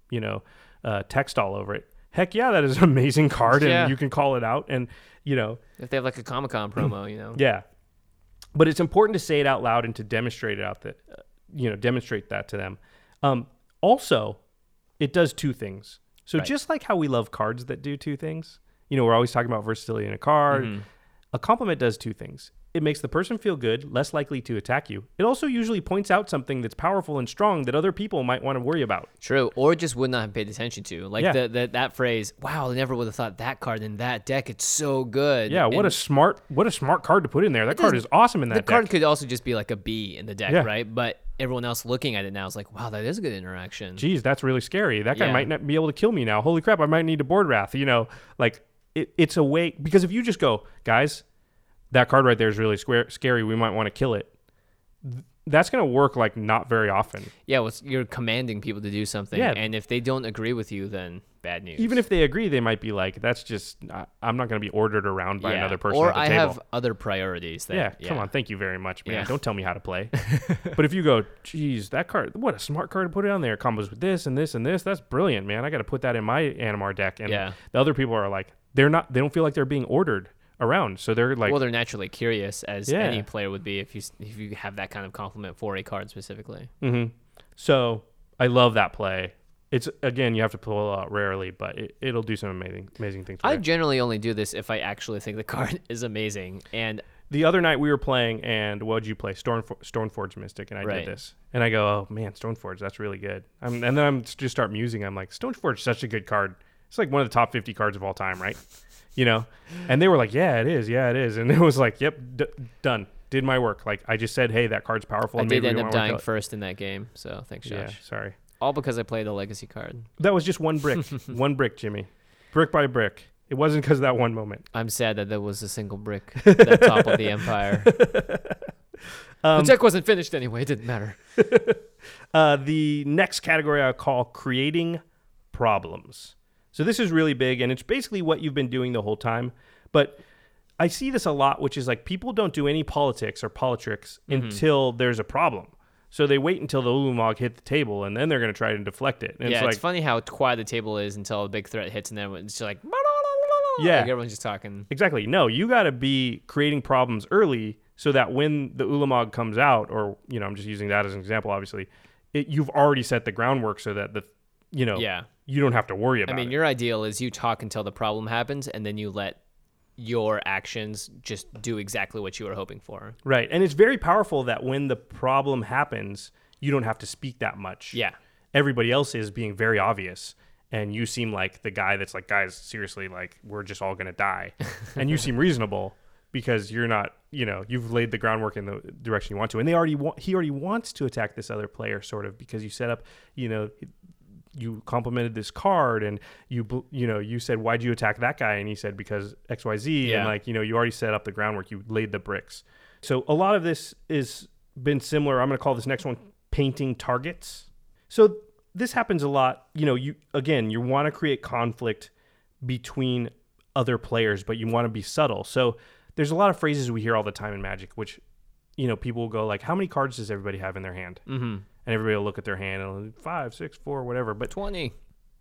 text all over it, heck yeah, that is an amazing card, and Yeah. you can call it out, and If they have like a Comic-Con promo, yeah. But it's important to say it out loud and to demonstrate it out that, demonstrate that to them. Also, it does two things. So Right. just like how we love cards that do two things, we're always talking about versatility in a card. Mm-hmm. A compliment does two things. It makes the person feel good, less likely to attack you. It also usually points out something that's powerful and strong that other people might want to worry about. True, or just would not have paid attention to. Like Yeah. that phrase, wow, I never would have thought that card in that deck. It's so good. Yeah, what And a smart card to put in there. That card is awesome in that the deck. card could also just be like a B in the deck, Yeah. right? But everyone else looking at it now is like, wow, that is a good interaction. Geez, that's really scary. That guy Yeah. might not be able to kill me now. Holy crap, I might need a board wrath. It's a way, because if you just go, guys, that card right there is really scary, we might want to kill it. That's going to work like not very often. Yeah, you're commanding people to do something, Yeah. and if they don't agree with you, then bad news. Even if they agree, they might be like, that's just, I'm not going to be ordered around by another person or at the I table. have other priorities. Yeah, come on. Thank you very much, man. Yeah. Don't tell me how to play. But if you go, geez, that card, what a smart card to put it on there. It combos with this and this and this. That's brilliant, man. I got to put that in my Animar deck. And Yeah. the other people are like, they don't feel like they're being ordered around. So they're like, Well, they're naturally curious, as Yeah. any player would be if you have that kind of compliment for a card specifically. mm-hmm. So I love that play. It's, again, you have to pull out rarely, but it'll do some amazing things. For I you. generally only do this if I actually think the card is amazing. And The other night we were playing, and what did you play? Stoneforge Mystic, and I Right. did this. And I go, oh, man, Stoneforge, that's really good. And then I'm just start musing. I'm like, Stoneforge is such a good card. It's like one of the top 50 cards of all time, right? And they were like, yeah, it is. Yeah, it is. And it was like, yep, done. Did my work. Like, I just said, hey, that card's powerful. I and did maybe we end up wanna dying kill it. first in that game, so thanks, Josh. Yeah, sorry. All because I played a legacy card. That was just one brick. One brick, Jimmy. Brick by brick. It wasn't because of that one moment. I'm sad that there was a single brick that toppled the Empire. The deck wasn't finished anyway. It didn't matter. The next category I call creating problems. So this is really big, and it's basically what you've been doing the whole time. But I see this a lot, which is like people don't do any politics or politricks until there's a problem. So they wait until the Ulamog hit the table, and then they're going to try to deflect it. And Yeah, it's like, it's funny how quiet the table is until a big threat hits, and then it's just like, Yeah. like everyone's just talking. exactly. No, you got to be creating problems early so that when the Ulamog comes out, or, I'm just using that as an example, obviously, you've already set the groundwork so that Yeah. you don't have to worry about I mean, it. your ideal is you talk until the problem happens, and then you let your actions just do exactly what you were hoping for. Right. And it's very powerful that when the problem happens, you don't have to speak that much. Yeah. Everybody else is being very obvious. and you seem like the guy that's like, guys, seriously, like, we're just all going to die. And you seem reasonable because you're not, you've laid the groundwork in the direction you want to. And he already wants to attack this other player, sort of, because you set up, you complimented this card, and you said, why'd you attack that guy? And he said, because XYZ. Yeah. And you already set up the groundwork. You laid the bricks. So a lot of this is been similar. I'm going to call this next one painting targets. So this happens a lot. You want to create conflict between other players, but you want to be subtle. So there's a lot of phrases we hear all the time in Magic, which, people will go like, how many cards does everybody have in their hand? Mm-hmm. And everybody will look at their hand and 5, 6, 4, whatever. But 20.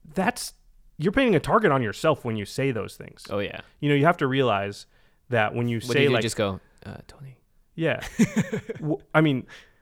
You're painting a target on yourself when you say those things. Oh, yeah. You have to realize that when you say like, just go, 20. Yeah. I mean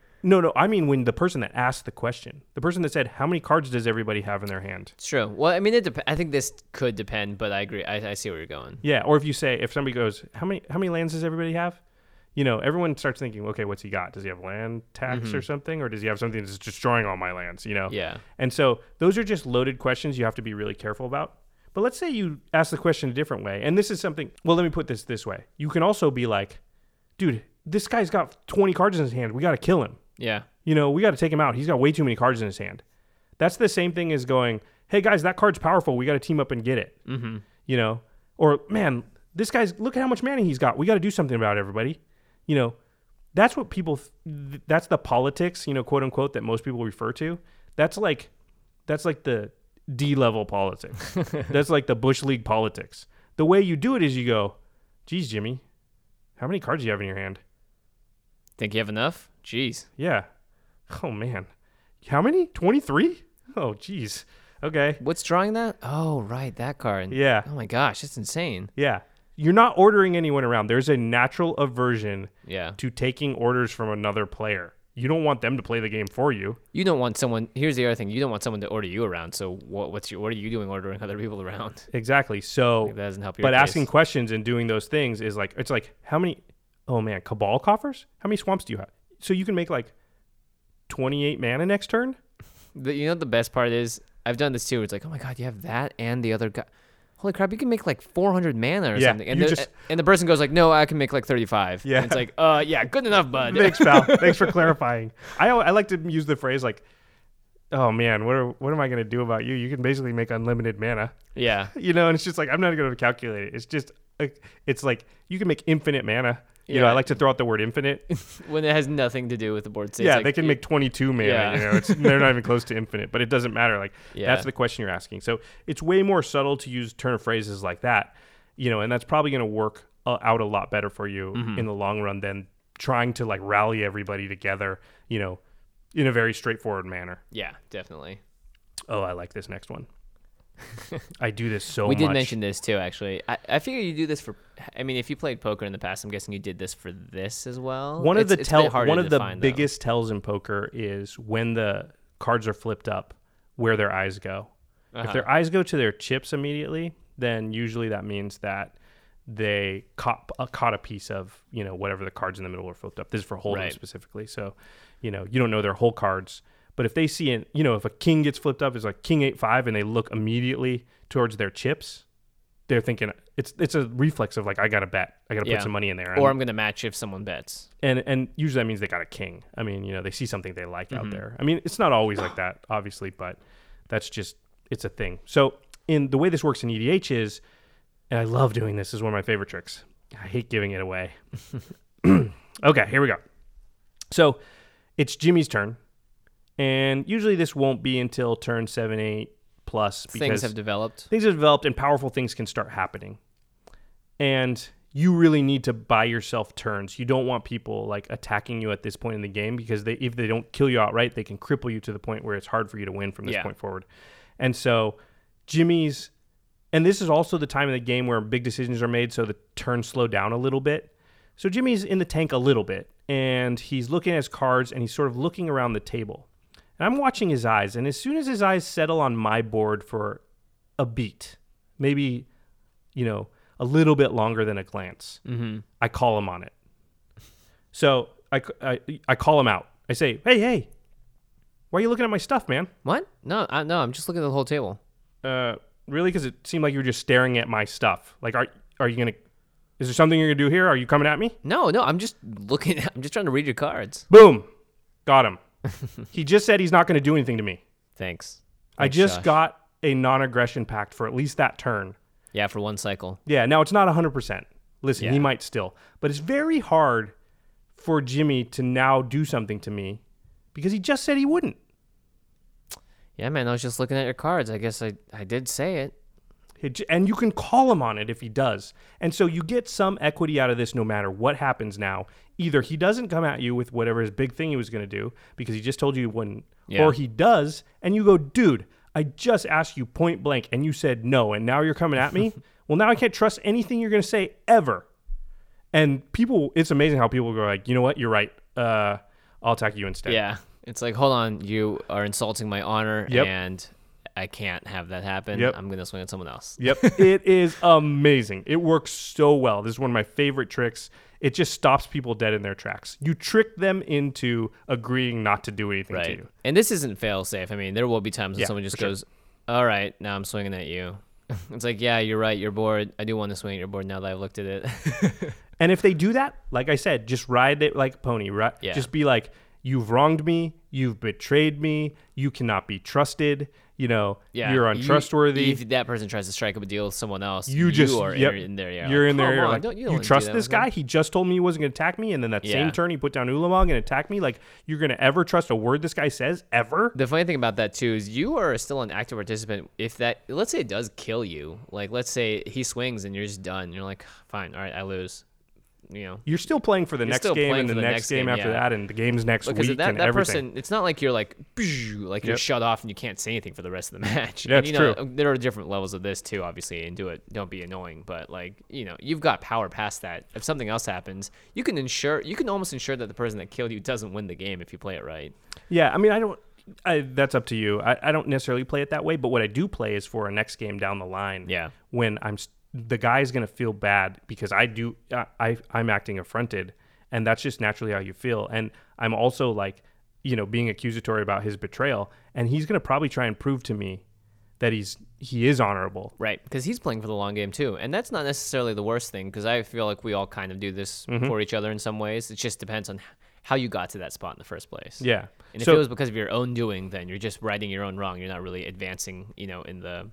when the person that asked the question, the person that said, how many cards does everybody have in their hand? It's true. Well, I mean, I think this could depend, but I agree. I see where you're going. Yeah. Or if somebody goes, how many lands does everybody have? Everyone starts thinking, okay, what's he got? Does he have land tax or something? Or does he have something that's destroying all my lands, Yeah. And so those are just loaded questions you have to be really careful about. But let's say you ask the question a different way. And this is something, well, let me put this way. You can also be like, dude, this guy's got 20 cards in his hand. We got to kill him. Yeah. We got to take him out. He's got way too many cards in his hand. That's the same thing as going, hey, guys, that card's powerful. We got to team up and get it. Mm-hmm. Or, man, this guy's, look at how much mana he's got. We got to do something about it, everybody. That's what people, that's the politics, quote unquote, that most people refer to. That's like the D-level politics. That's like the Bush League politics. The way you do it is you go, geez, Jimmy, how many cards do you have in your hand? Think you have enough? Jeez. Yeah. Oh, man. How many? 23? Oh, geez. Okay. What's drawing that? Oh, right. That card. Yeah. Oh, my gosh. That's insane. Yeah. You're not ordering anyone around. There's a natural aversion to taking orders from another player. You don't want them to play the game for you. You don't want someone. Here's the other thing. You don't want someone to order you around. So what are you doing ordering other people around? Exactly. So that doesn't help your But case. asking questions and doing those things is like, it's like, how many, oh man, Cabal coffers? How many swamps do you have? So you can make like 28 mana next turn? The best part is, I've done this too. It's like, oh my God, you have that and the other guy. Holy crap, you can make like 400 mana or something. And the person goes like, no, I can make like 35. Yeah. And it's like, yeah, good enough, bud. Thanks, pal. Thanks for clarifying. I like to use the phrase like, oh man, what am I going to do about you? You can basically make unlimited mana. Yeah. And it's just like, I'm not going to calculate it. It's just, it's like, you can make infinite mana. Yeah. I like to throw out the word infinite. When it has nothing to do with the board state. Yeah, they can make 22 mana. Yeah. They're not even close to infinite, but it doesn't matter. Like, that's the question you're asking. So it's way more subtle to use turn of phrases like that, and that's probably going to work out a lot better for you in the long run than trying to like rally everybody together, in a very straightforward manner. Yeah, definitely. Oh, I like this next one. I do this so much. We did mention this too, actually. I figure you do this for. I mean, if you played poker in the past, I'm guessing you did this for this as well. One of the biggest tells in poker is when the cards are flipped up, where their eyes go. If their eyes go to their chips immediately, then usually that means that they caught a piece of whatever the cards in the middle are flipped up. This is for hold'em specifically. So you don't know their whole cards. But if they see it, if a king gets flipped up, it's like king 8-5, and they look immediately towards their chips, they're thinking it's a reflex of like, I got to bet. I got to put some money in there. Or I'm going to match if someone bets. And usually that means they got a king. I mean, they see something they like out there. I mean, it's not always like that, obviously, but that's just, it's a thing. So in the way this works in EDH is, and I love doing this, is one of my favorite tricks. I hate giving it away. Okay, here we go. So it's Jimmy's turn. And usually this won't be until turn 7, 8 plus. Because things have developed. Things have developed and powerful things can start happening. And you really need to buy yourself turns. You don't want people like attacking you at this point in the game because if they don't kill you outright, they can cripple you to the point where it's hard for you to win from this point forward. And so Jimmy's, and this is also the time in the game where big decisions are made, so the turns slow down a little bit. So Jimmy's in the tank a little bit, and he's looking at his cards, and he's sort of looking around the table. And I'm watching his eyes, and as soon as his eyes settle on my board for a beat, maybe, a little bit longer than a glance, I call him on it. So I call him out. I say, hey, why are you looking at my stuff, man? What? No, I'm just looking at the whole table. really? Because it seemed like you were just staring at my stuff. Like, are you gonna? Is there something you're gonna do here? Are you coming at me? No, I'm just looking. I'm just trying to read your cards. Boom, got him. He just said he's not gonna do anything to me. Thanks. I just Josh. got a non-aggression pact for at least that turn. Yeah, for one cycle. Yeah, now it's not 100%. Listen, Yeah. he might still. But it's very hard for Jimmy to now do something to me because he just said he wouldn't. Yeah, man, I was just looking at your cards. I guess I did say it. And you can call him on it if he does. And so you get some equity out of this no matter what happens now. Either he doesn't come at you with whatever his big thing he was going to do because he just told you he wouldn't. Yeah. Or he does, and you go, dude, I just asked you point blank, and you said no, and now you're coming at me? Well, now I can't trust anything you're going to say ever. And people, it's amazing how people go like, you know what, you're right. I'll attack you instead. Yeah. It's like, hold on, you are insulting my honor, Yep. and I can't have that happen. Yep. I'm going to swing at someone else. Yep. It is amazing. It works so well. This is one of my favorite tricks. It just stops people dead in their tracks. You trick them into agreeing not to do anything to you. And this isn't fail safe. I mean, there will be times when Yeah, someone just for sure. goes, all right, now I'm swinging at you. It's like, yeah, you're right. You're bored. I do want to swing at your board now that I've looked at it. And if they do that, like I said, just ride it like a pony. Right? Yeah. Just be like, you've wronged me. You've betrayed me. You cannot be trusted. You know, Yeah, you're untrustworthy. If that person tries to strike up a deal with someone else, you are yep, in there. Yeah, you're in there. Come You're on, like, don't you wanna do trust that this with guy? me. He just told me he wasn't going to attack me, and then that same Yeah. turn he put down Ulamog and attacked me. Like, you're going to ever trust a word this guy says ever? The funny thing about that too is you are still an active participant. If that, let's say it does kill you, like let's say he swings and you're just done. You're like, fine, all right, I lose. You know, You're still playing for the next still game playing and the for the next next game game, after yeah. that and the games next because week that and everything. person, it's not like you're like you're Yep. shut off and you can't say anything for the rest of the match. Yeah, And, it's you know, true. there are different levels of this too, obviously, and don't be annoying, but like, you know, you've got power past that. If something else happens, you can almost ensure that the person that killed you doesn't win the game if you play it right. Yeah, I mean, that's up to you. I don't necessarily play it that way, but what I do play is for a next game down the line. Yeah. When the guy's going to feel bad because I'm acting affronted, and that's just naturally how you feel. And I'm also like, you know, being accusatory about his betrayal, and he's going to probably try and prove to me that he is honorable. Right, because he's playing for the long game too, and that's not necessarily the worst thing. Because I feel like we all kind of do this Mm-hmm. for each other in some ways. It just depends on how you got to that spot in the first place. Yeah. And if So- it was because of your own doing, then you're just righting your own wrong. You're not really advancing, you know, in the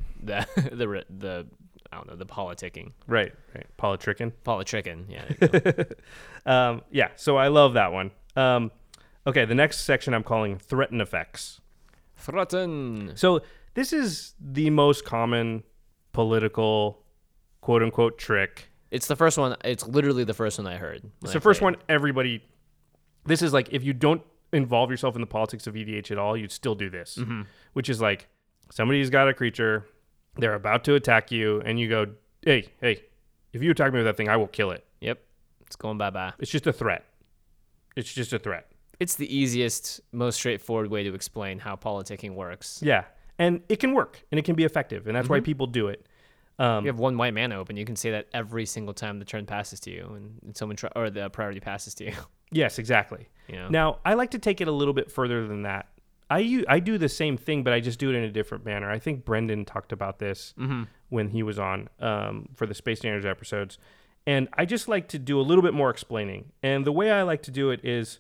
the I don't know, the politicking. Right. Politricking. Politricking, yeah. There you go. Yeah, so I love that one. Okay, the next section I'm calling threaten effects. Threaten. So this is the most common political, quote unquote, trick. It's the first one. It's literally the first one I heard. It's the first one everybody. This is like if you don't involve yourself in the politics of EDH at all, you'd still do this, which is like somebody's got a creature, they're about to attack you, and you go, hey, if you attack me with that thing, I will kill it. Yep. It's going bye-bye. It's just a threat. It's just a threat. It's the easiest, most straightforward way to explain how politicking works. Yeah, and it can work, and it can be effective, and that's why people do it. You have one white mana open. You can say that every single time the turn passes to you, and someone or the priority passes to you. Yes, exactly. You know? Now, I like to take it a little bit further than that. I do the same thing, but I just do it in a different manner. I think Brendan talked about this when he was on for the Space Standards episodes. And I just like to do a little bit more explaining. And the way I like to do it is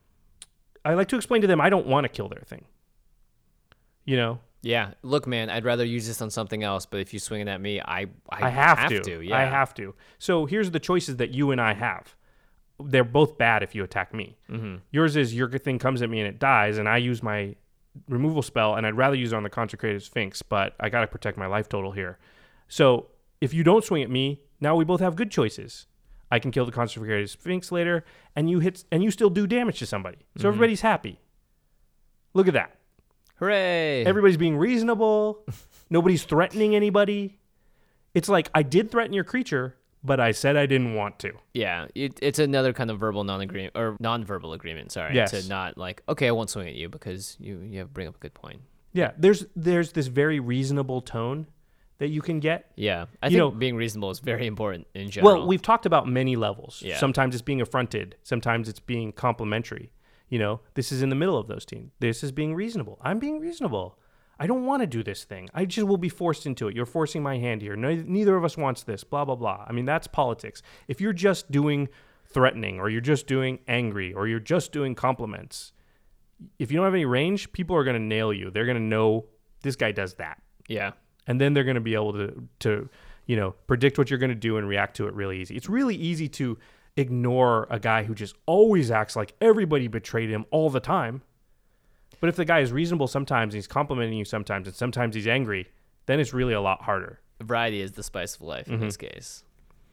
I like to explain to them I don't want to kill their thing. You know? Yeah. Look, man, I'd rather use this on something else, but if you're swinging at me, I have to. Yeah. I have to. So here's the choices that you and I have. They're both bad if you attack me. Mm-hmm. Yours is your thing comes at me and it dies, and I use my removal spell, and I'd rather use it on the Consecrated Sphinx, but I got to protect my life total here. So if you don't swing at me, now we both have good choices. I can kill the Consecrated Sphinx later, and you still do damage to somebody. So everybody's happy. Look at that. Hooray. Everybody's being reasonable. Nobody's threatening anybody. It's like, I did threaten your creature, but I said I didn't want to. Yeah, it's another kind of verbal non-agreement or non-verbal agreement. Sorry, Yes. to not like, okay, I won't swing at you because you bring up a good point. Yeah, there's this very reasonable tone that you can get. Yeah, I You think know- being reasonable is very important in general. Well, we've talked about many levels. Yeah. Sometimes it's being affronted. Sometimes it's being complimentary. You know, this is in the middle of those teams. This is being reasonable. I'm being reasonable. I don't want to do this thing. I just will be forced into it. You're forcing my hand here. No, neither of us wants this, blah, blah, blah. I mean, that's politics. If you're just doing threatening or you're just doing angry or you're just doing compliments, if you don't have any range, people are going to nail you. They're going to know this guy does that. Yeah. And then they're going to be able to predict what you're going to do and react to it really easy. It's really easy to ignore a guy who just always acts like everybody betrayed him all the time. But if the guy is reasonable sometimes, and he's complimenting you sometimes, and sometimes he's angry, then it's really a lot harder. Variety is the spice of life in this case.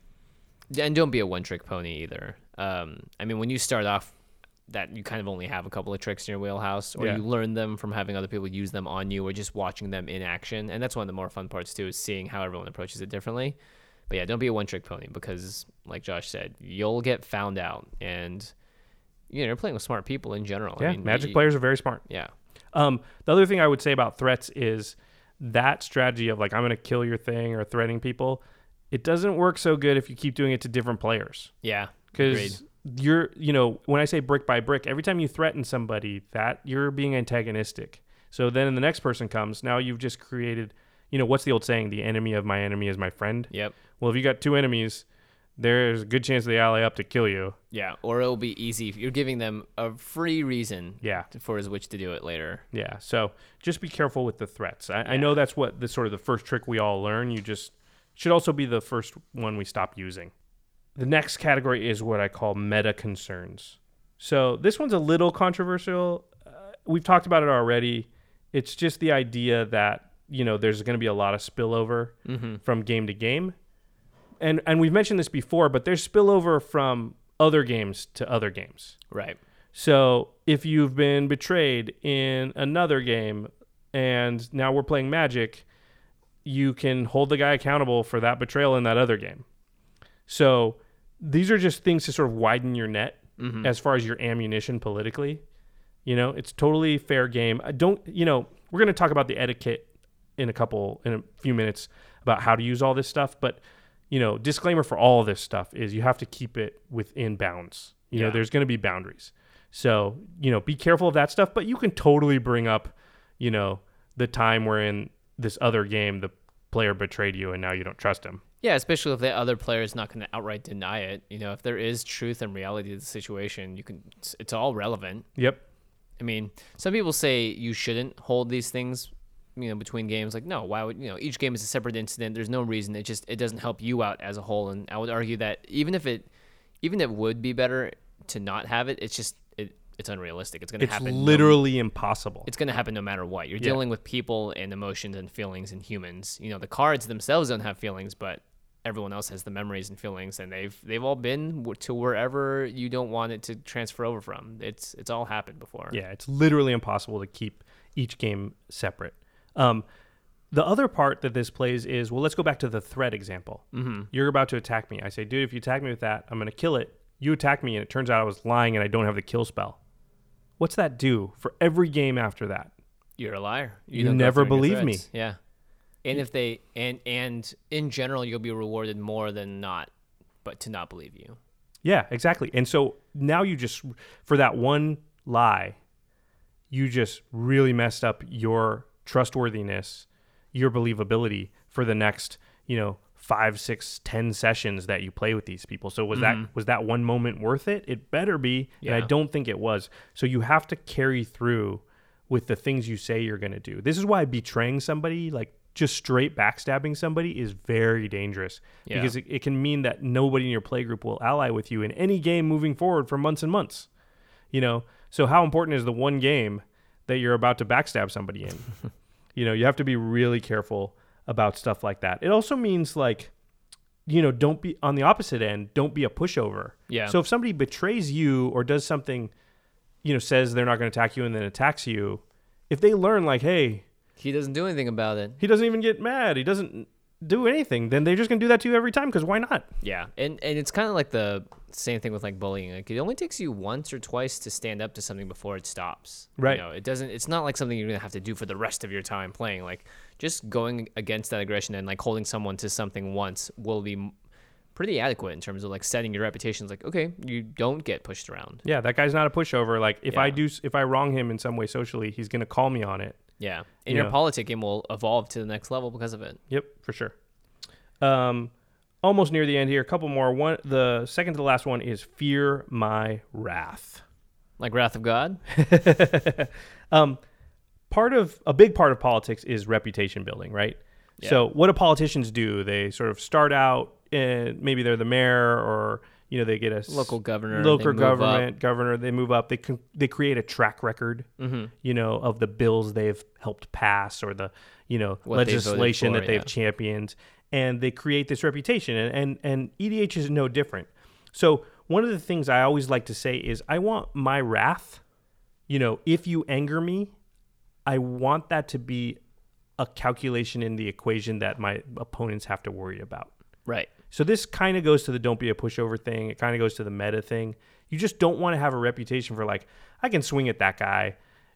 And don't be a one-trick pony either. I mean, when you start off, that you kind of only have a couple of tricks in your wheelhouse, or you learn them from having other people use them on you, or just watching them in action. And that's one of the more fun parts too, is seeing how everyone approaches it differently. But yeah, don't be a one-trick pony, because like Josh said, you'll get found out. And you're playing with smart people in general. Yeah, I mean, Magic players are very smart. Yeah. The other thing I would say about threats is that strategy of like, I'm going to kill your thing or threatening people, it doesn't work so good if you keep doing it to different players. Yeah. Because when I say brick by brick, every time you threaten somebody, that you're being antagonistic. So then the next person comes, now you've just created, what's the old saying? The enemy of my enemy is my friend. Yep. Well, if you got two enemies, there's a good chance they ally up to kill you. Yeah. Or it'll be easy. You're giving them a free reason for which to do it later. Yeah. So just be careful with the threats. I know that's what the first trick we all learn. You just should also be the first one we stop using. The next category is what I call meta concerns. So this one's a little controversial. We've talked about it already. It's just the idea that, there's going to be a lot of spillover from game to game. And we've mentioned this before, but there's spillover from other games to other games. Right. So if you've been betrayed in another game and now we're playing Magic, you can hold the guy accountable for that betrayal in that other game. So these are just things to sort of widen your net as far as your ammunition politically. It's totally fair game. We're going to talk about the etiquette in a few minutes about how to use all this stuff. But, disclaimer for all of this stuff is you have to keep it within bounds. There's going to be boundaries. So, be careful of that stuff. But you can totally bring up, the time where in this other game the player betrayed you and now you don't trust him. Yeah, especially if the other player is not going to outright deny it. If there is truth and reality to the situation, it's all relevant. Yep. I mean, some people say you shouldn't hold these things, between games. Like, no, why would, each game is a separate incident. There's no reason. It doesn't help you out as a whole. And I would argue that even if it would be better to not have it, it's unrealistic. It's going to happen. It's literally impossible. It's going to happen no matter what. You're dealing with people and emotions and feelings and humans. The cards themselves don't have feelings, but everyone else has the memories and feelings, and they've all been to wherever you don't want it to transfer over from. It's all happened before. Yeah, it's literally impossible to keep each game separate. The other part that this plays is, well, let's go back to the threat example. Mm-hmm. You're about to attack me. I say, dude, if you attack me with that, I'm going to kill it. You attack me, and it turns out I was lying and I don't have the kill spell. What's that do for every game after that? You're a liar. You never believe me. Yeah. And if they and in general, you'll be rewarded more than not, but to not believe you. Yeah, exactly. And so now you just, for that one lie, you just really messed up your trustworthiness, your believability for the next, 5, 6, 10 sessions that you play with these people. So was that one moment worth it? It better be. Yeah. And I don't think it was. So you have to carry through with the things you say you're going to do. This is why betraying somebody, like just straight backstabbing somebody, is very dangerous, because it can mean that nobody in your playgroup will ally with you in any game moving forward for months and months. So how important is the one game that you're about to backstab somebody in? You have to be really careful about stuff like that. It also means, like, don't be on the opposite end. Don't be a pushover. Yeah. So if somebody betrays you or does something, says they're not going to attack you and then attacks you, if they learn, like, hey, he doesn't do anything about it, he doesn't even get mad, he doesn't do anything, then they're just going to do that to you every time, because why not? Yeah. And it's kind of like the same thing with like bullying. Like, it only takes you once or twice to stand up to something before it stops. Right. It's not like something you're going to have to do for the rest of your time playing. Like, just going against that aggression and like holding someone to something once will be pretty adequate in terms of like setting your reputation. Like, okay, you don't get pushed around. Yeah, that guy's not a pushover. Like, if I wrong him in some way socially, he's going to call me on it. Yeah. And You your know. politicking will evolve to the next level because of it. Yep, for sure. Almost near the end here. A couple more. The second to the last one is Fear My Wrath. Like Wrath of God? A big part of politics is reputation building, right? Yeah. So what do politicians do? They sort of start out, and maybe they're the mayor, or they get a Local governor. local they move government up. governor. They move up. They create a track record, of the bills they've helped pass, or the What they voted legislation for, that they've yeah. championed, and they create this reputation. And EDH is no different. So one of the things I always like to say is, I want my wrath. If you anger me, I want that to be a calculation in the equation that my opponents have to worry about. Right. So this kind of goes to the don't be a pushover thing. It kind of goes to the meta thing. You just don't want to have a reputation for like, I can swing at that guy.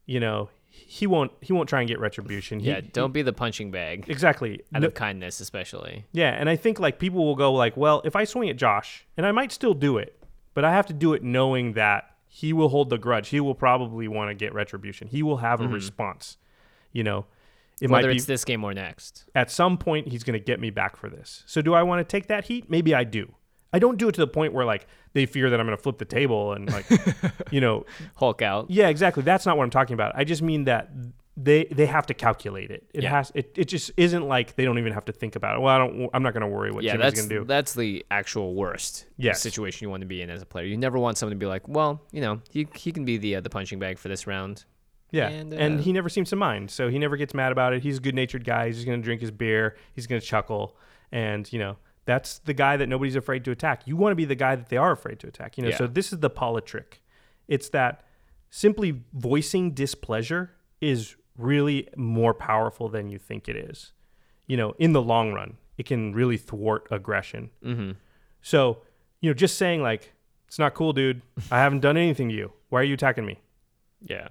He won't try and get retribution. Don't be the punching bag. Exactly. Out of kindness, especially. Yeah, and I think like people will go like, well, if I swing at Josh, and I might still do it, but I have to do it knowing that he will hold the grudge. He will probably want to get retribution. He will have a response. It Whether might be it's this game or next. at some point he's going to get me back for this. So do I want to take that heat? Maybe I do. I don't do it to the point where like they fear that I'm going to flip the table and like, Hulk out. yeah, exactly. That's not what I'm talking about. I just mean that they have to calculate it. It just isn't like they don't even have to think about it. Well, I'm not going to worry what Jimmy's going to do. That's the actual worst situation you want to be in as a player. You never want someone to be like, well, he can be the punching bag for this round. Yeah, And, and he never seems to mind, so he never gets mad about it. He's a good-natured guy. He's just going to drink his beer. He's going to chuckle, and that's the guy that nobody's afraid to attack. You want to be the guy that they are afraid to attack. So this is the politrick. It's that simply voicing displeasure is really more powerful than you think it is. In the long run, it can really thwart aggression. Mm-hmm. So just saying like, it's not cool, dude. I haven't done anything to you. Why are you attacking me? Yeah.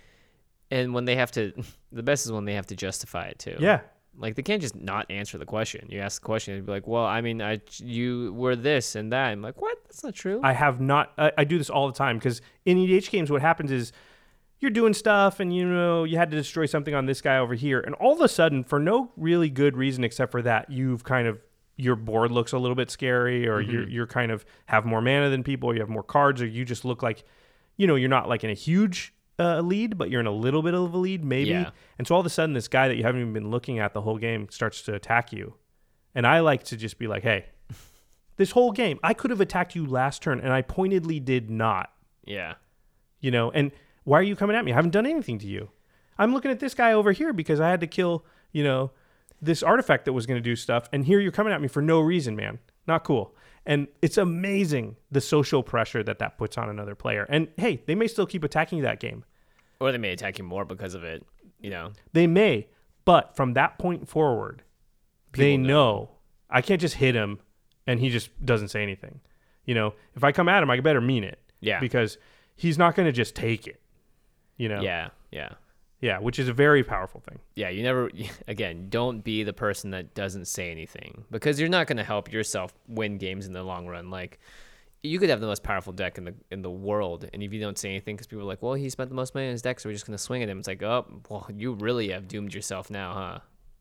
And when they have to, the best is when they have to justify it too. Yeah. Like they can't just not answer the question. You ask the question and be like, well, I mean, you were this and that. I'm like, what? That's not true. I have not. I do this all the time because in EDH games, what happens is you're doing stuff and you had to destroy something on this guy over here. And all of a sudden, for no really good reason except for that, you've kind of, your board looks a little bit scary, or you're kind of have more mana than people, or you have more cards, or you just look like, you're not like in a huge lead, but you're in a little bit of a lead, maybe. Yeah. And so all of a sudden, this guy that you haven't even been looking at the whole game starts to attack you. And I like to just be like, hey, this whole game, I could have attacked you last turn, and I pointedly did not. Yeah. And why are you coming at me? I haven't done anything to you. I'm looking at this guy over here because I had to kill, this artifact that was going to do stuff, and here you're coming at me for no reason, man. Not cool. And it's amazing the social pressure that puts on another player. And hey, they may still keep attacking that game. Or they may attack you more because of it, They may, but from that point forward, they know I can't just hit him and he just doesn't say anything. If I come at him, I better mean it. Yeah. Because he's not going to just take it. Yeah. Yeah, which is a very powerful thing. Yeah, you never, again, don't be the person that doesn't say anything, because you're not going to help yourself win games in the long run. Like, you could have the most powerful deck in the world, and if you don't say anything, because people are like, well, he spent the most money on his deck, so we're just going to swing at him. It's like, oh, well, you really have doomed yourself now, huh?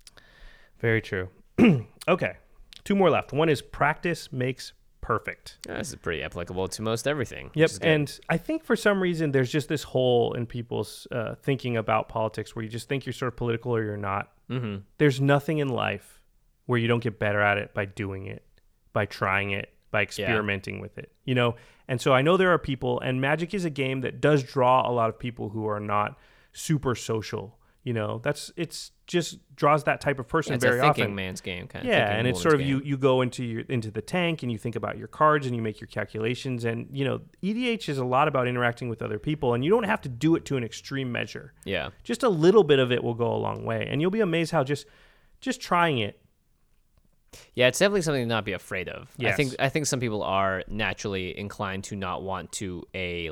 Very true. Okay, 2 more left. One is practice makes perfect. This is pretty applicable to most everything. Yep, and I think for some reason there's just this hole in people's thinking about politics where you just think you're sort of political or you're not. Mm-hmm. There's nothing in life where you don't get better at it by doing it, by trying it, by experimenting with it, And so I know there are people, and Magic is a game that does draw a lot of people who are not super social. It's just draws that type of person very often. It's a thinking man's game, kind of. Yeah, and it's sort of you go into the tank and you think about your cards and you make your calculations, and EDH is a lot about interacting with other people, and you don't have to do it to an extreme measure. Yeah, just a little bit of it will go a long way, and you'll be amazed how just trying it. Yeah, it's definitely something to not be afraid of. Yes. I think some people are naturally inclined to not want to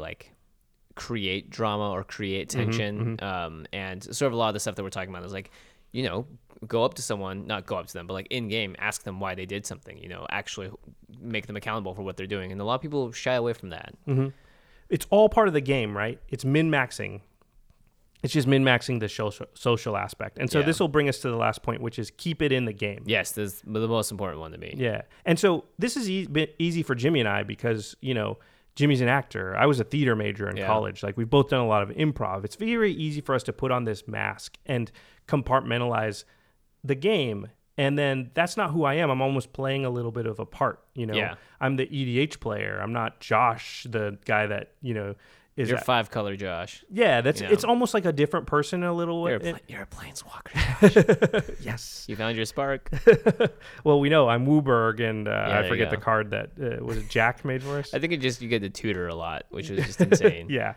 create drama or create tension. And sort of a lot of the stuff that we're talking about is like, go up to someone, not go up to them, but like in game, ask them why they did something, actually make them accountable for what they're doing. And a lot of people shy away from that. Mm-hmm. It's all part of the game, right? It's min-maxing. It's just min-maxing the social aspect. And so this will bring us to the last point, which is keep it in the game. Yes, this is the most important one to me. Yeah. And so this is easy for Jimmy and I because, Jimmy's an actor. I was a theater major in college. Like, we've both done a lot of improv. It's very easy for us to put on this mask and compartmentalize the game. And then that's not who I am. I'm almost playing a little bit of a part, Yeah. I'm the EDH player. I'm not Josh, the guy that, is You're 5-color Josh. Yeah, it's almost like a different person a little way. You're a planeswalker. Yes. You found your spark. Well, we know I'm Wooburg, and I forget the card that was it Jack made for us. I think you get to tutor a lot, which is just insane. Yeah.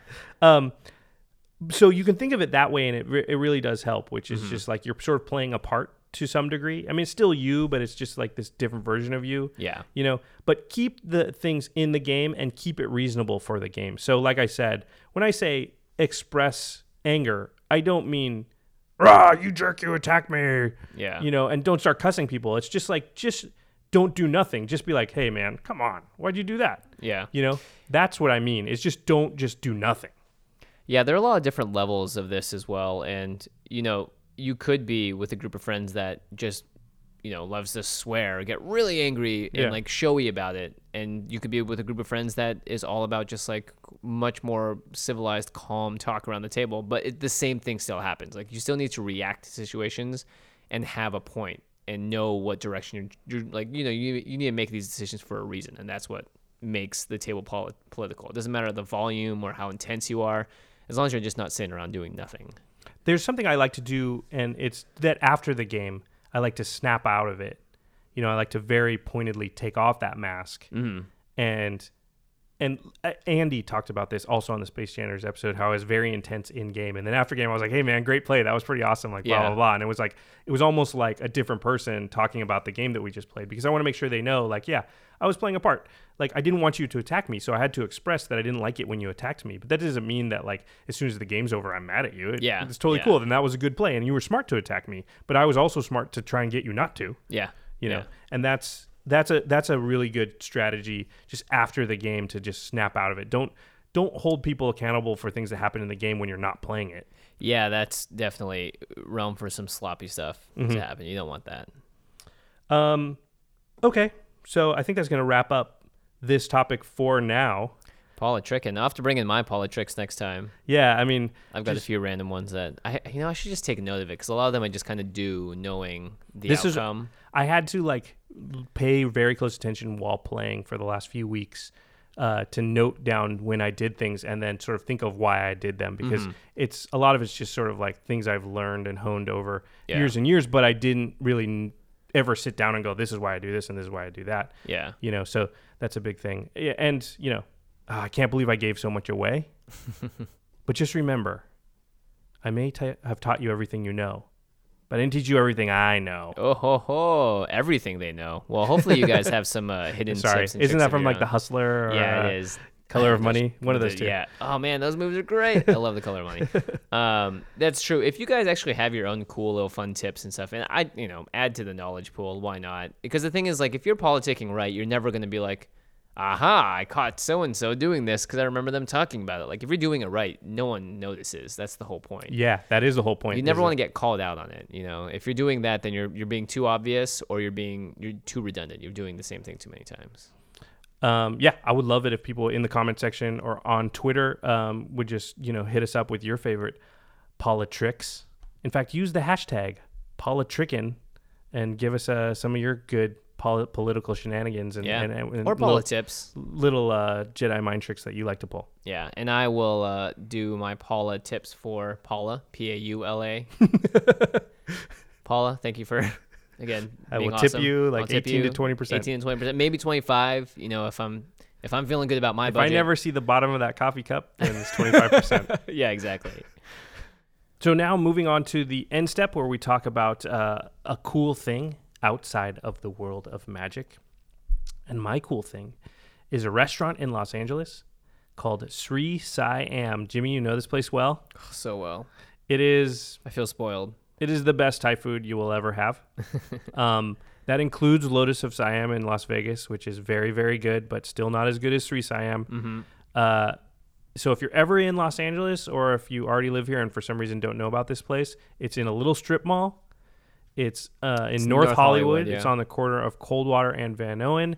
So you can think of it that way, and it really does help, which is just like you're sort of playing a part to some degree. I mean, it's still you, but it's just like this different version of you. Yeah. But keep the things in the game and keep it reasonable for the game. So like I said, when I say express anger, I don't mean, rah, you jerk, you attack me. Yeah. And don't start cussing people. It's just like, just don't do nothing. Just be like, hey man, come on. Why'd you do that? Yeah. That's what I mean. It's just don't just do nothing. Yeah, there are a lot of different levels of this as well. And, you could be with a group of friends that just, loves to swear, or get really angry and like showy about it. And you could be with a group of friends that is all about just like much more civilized, calm talk around the table. But the same thing still happens. Like, you still need to react to situations and have a point and know what direction you're like, you need to make these decisions for a reason. And that's what makes the table political. It doesn't matter the volume or how intense you are, as long as you're just not sitting around doing nothing. There's something I like to do, and it's that after the game, I like to snap out of it. I like to very pointedly take off that mask. Mm-hmm. And Andy talked about this also on the Space Janners episode, how I was very intense in game. And then after game, I was like, hey man, great play. That was pretty awesome. Like, blah, blah, blah. And it was almost like a different person talking about the game that we just played, because I want to make sure they know, like, yeah, I was playing a part. Like, I didn't want you to attack me, so I had to express that I didn't like it when you attacked me. But that doesn't mean that, like, as soon as the game's over, I'm mad at you. It's totally cool. Then that was a good play, and you were smart to attack me. But I was also smart to try and get you not to. Yeah. And that's a really good strategy just after the game to just snap out of it. Don't hold people accountable for things that happen in the game when you're not playing it. Yeah, that's definitely realm for some sloppy stuff to happen. You don't want that. Okay. So I think that's going to wrap up this topic for now. Politricking. I'll have to bring in my Politricks next time. Yeah, I mean, I've got a few random ones that I should just take note of it, because a lot of them I just kind of do knowing the outcome. I had to like pay very close attention while playing for the last few weeks to note down when I did things and then sort of think of why I did them, because it's a lot of it's just sort of like things I've learned and honed over years and years, but I didn't really ever sit down and go, this is why I do this and this is why I do that. Yeah. So that's a big thing. And, I can't believe I gave so much away. But just remember, I may have taught you everything you know, but I didn't teach you everything I know. Oh, ho, ho. Everything they know. Well, hopefully you guys have some hidden tips and isn't tricks that from like own. The Hustler? Or, yeah, it is. Color of Money? One of those two. Yeah. Oh, man, those movies are great. I love The Color of Money. That's true. If you guys actually have your own cool little fun tips and stuff, and add to the knowledge pool, why not? Because the thing is, like, if you're politicking right, you're never going to be like, aha, I caught so-and-so doing this because I remember them talking about it. Like, if you're doing it right, no one notices. That's the whole point. Yeah, that is the whole point. You never want to get called out on it. If you're doing that, then you're being too obvious, or you're too redundant. You're doing the same thing too many times. I would love it if people in the comment section or on Twitter would just, hit us up with your favorite Politricks. In fact, use the hashtag Politrickin and give us some of your good political shenanigans and or politips. Little Jedi mind tricks that you like to pull. Yeah, and I will do my Paula tips for Paula, Paula. Paula, thank you for... Again, I will awesome. tip you like 18 to 20%. 18 to 20%, maybe 25. If I'm feeling good about my budget. If I never see the bottom of that coffee cup, then it's 25%. Yeah, exactly. So now moving on to the end step, where we talk about a cool thing outside of the world of Magic. And my cool thing is a restaurant in Los Angeles called Sri Siam. Jimmy, you know this place well? So well. It is... I feel spoiled. It is the best Thai food you will ever have. That includes Lotus of Siam in Las Vegas, which is very, very good, but still not as good as Sri Siam. So if you're ever in Los Angeles, or if you already live here and for some reason don't know about this place, it's in a little strip mall. It's in North Hollywood. Yeah. It's on the corner of Coldwater and Van Owen.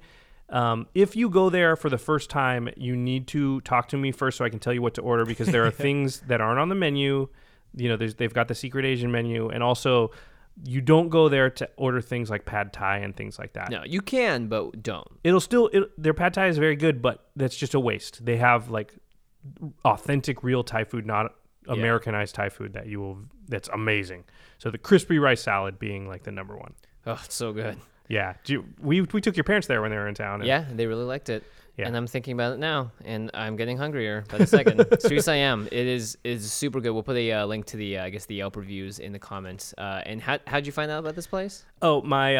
If you go there for the first time, you need to talk to me first so I can tell you what to order, because there are things that aren't on the menu. You know, they've got the secret Asian menu, and also you don't go there to order things like pad thai and things like that. No, you can, but don't. Their pad thai is very good, but that's just a waste. They have like authentic real Thai food, not Americanized Thai food that's amazing. So the crispy rice salad being like the number one. Oh, it's so good. Yeah. We took your parents there when they were in town. Yeah, they really liked it. Yeah. And I'm thinking about it now, and I'm getting hungrier by the second. Seriously, I am. It is super good. We'll put a link to the the Yelp reviews in the comments. And how'd you find out about this place? Oh,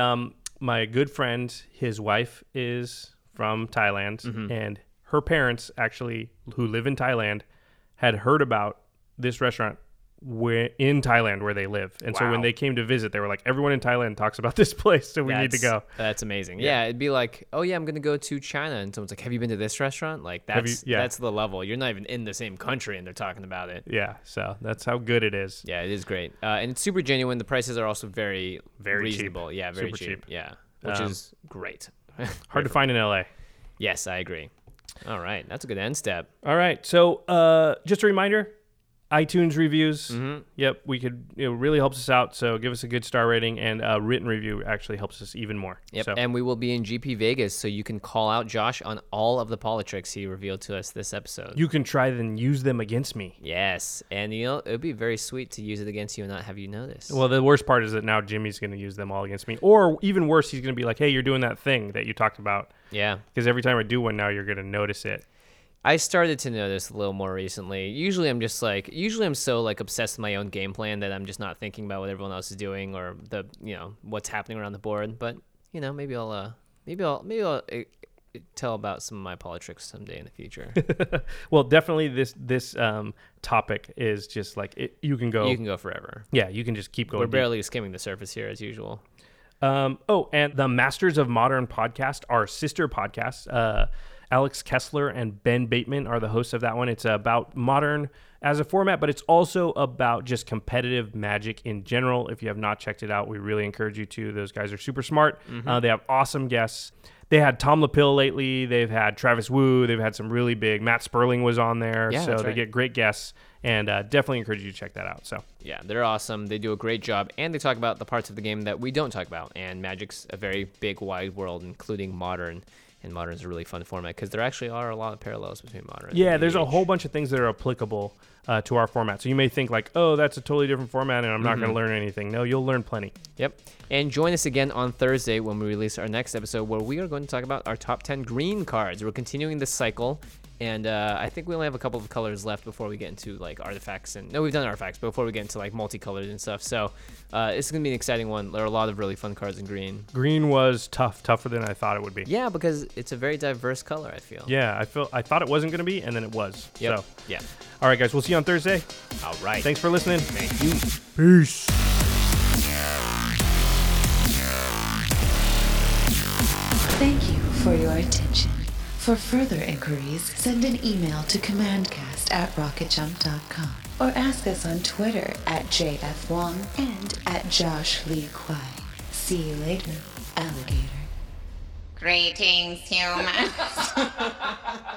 my good friend, his wife is from Thailand, and her parents actually, who live in Thailand, had heard about this restaurant in Thailand where they live. And so when they came to visit, they were like, everyone in Thailand talks about this place, so we need to go. That's amazing. Yeah, it'd be like, oh yeah, I'm going to go to China. And someone's like, have you been to this restaurant? Like that's the level. You're not even in the same country and they're talking about it. Yeah, so that's how good it is. Yeah, it is great. And it's super genuine. The prices are also very, very reasonable. cheap. Yeah, very Super cheap. Yeah, which is great. Hard to find in LA. Yes, I agree. All right, that's a good end step. All right, so just a reminder, iTunes reviews. Yep, we could. It really helps us out. So give us a good star rating, and a written review actually helps us even more. Yep, So, and we will be in GP Vegas, so you can call out Josh on all of the politics he revealed to us this episode. you can try and use them against me. Yes, and it would be very sweet to use it against you and not have you notice. Well, the worst part is that now Jimmy's going to use them all against me, or even worse, he's going to be like, "Hey, you're doing that thing that you talked about." Yeah, Because every time I do one now, you're going to notice it. I started to notice a little more recently. Usually I'm so like obsessed with my own game plan that I'm just not thinking about what everyone else is doing or what's happening around the board. But maybe I'll tell about some of my politics someday in the future. Well, definitely this topic is just like you can go. You can go forever. Yeah, you can just keep going. We're deep. barely skimming the surface here as usual. And the Masters of Modern podcast, our sister podcast, Alex Kessler and Ben Bateman are the hosts of that one. It's about Modern as a format, but it's also about just competitive Magic in general. If you have not checked it out, we really encourage you to. Those guys are super smart. They have awesome guests. They had Tom Lapille lately. They've had Travis Wu. They've had some really big. Matt Sperling was on there. Yeah, so that's they right. get great guests, and definitely encourage you to check that out. So Yeah, they're awesome. They do a great job, and they talk about the parts of the game that we don't talk about. And Magic's a very big, wide world, including Modern. And Modern's a really fun format because there actually are a lot of parallels between Modern and yeah, there's a EDH. whole bunch of things that are applicable to our format. So you may think like, oh, that's a totally different format, and I'm not going to learn anything. No, you'll learn plenty. Yep. And join us again on Thursday when we release our next episode where we are going to talk about our top 10 green cards. We're continuing this cycle, and I think we only have a couple of colors left before we get into like artifacts. No, we've done artifacts, but before we get into like multicolored and stuff. So it's going to be an exciting one. There are a lot of really fun cards in green. Green was tougher than I thought it would be. Yeah, because it's a very diverse color, I feel. Yeah, I thought it wasn't going to be, and then it was. Yep. So, Yeah. all right, guys, we'll see you on Thursday. All right. Thanks for listening. Thank you. Peace. Thank you for your attention. For further inquiries, send an email to commandcast@rocketjump.com or ask us on Twitter @JFWong and @JoshLeeQuai. See you later, alligator. Greetings, humans.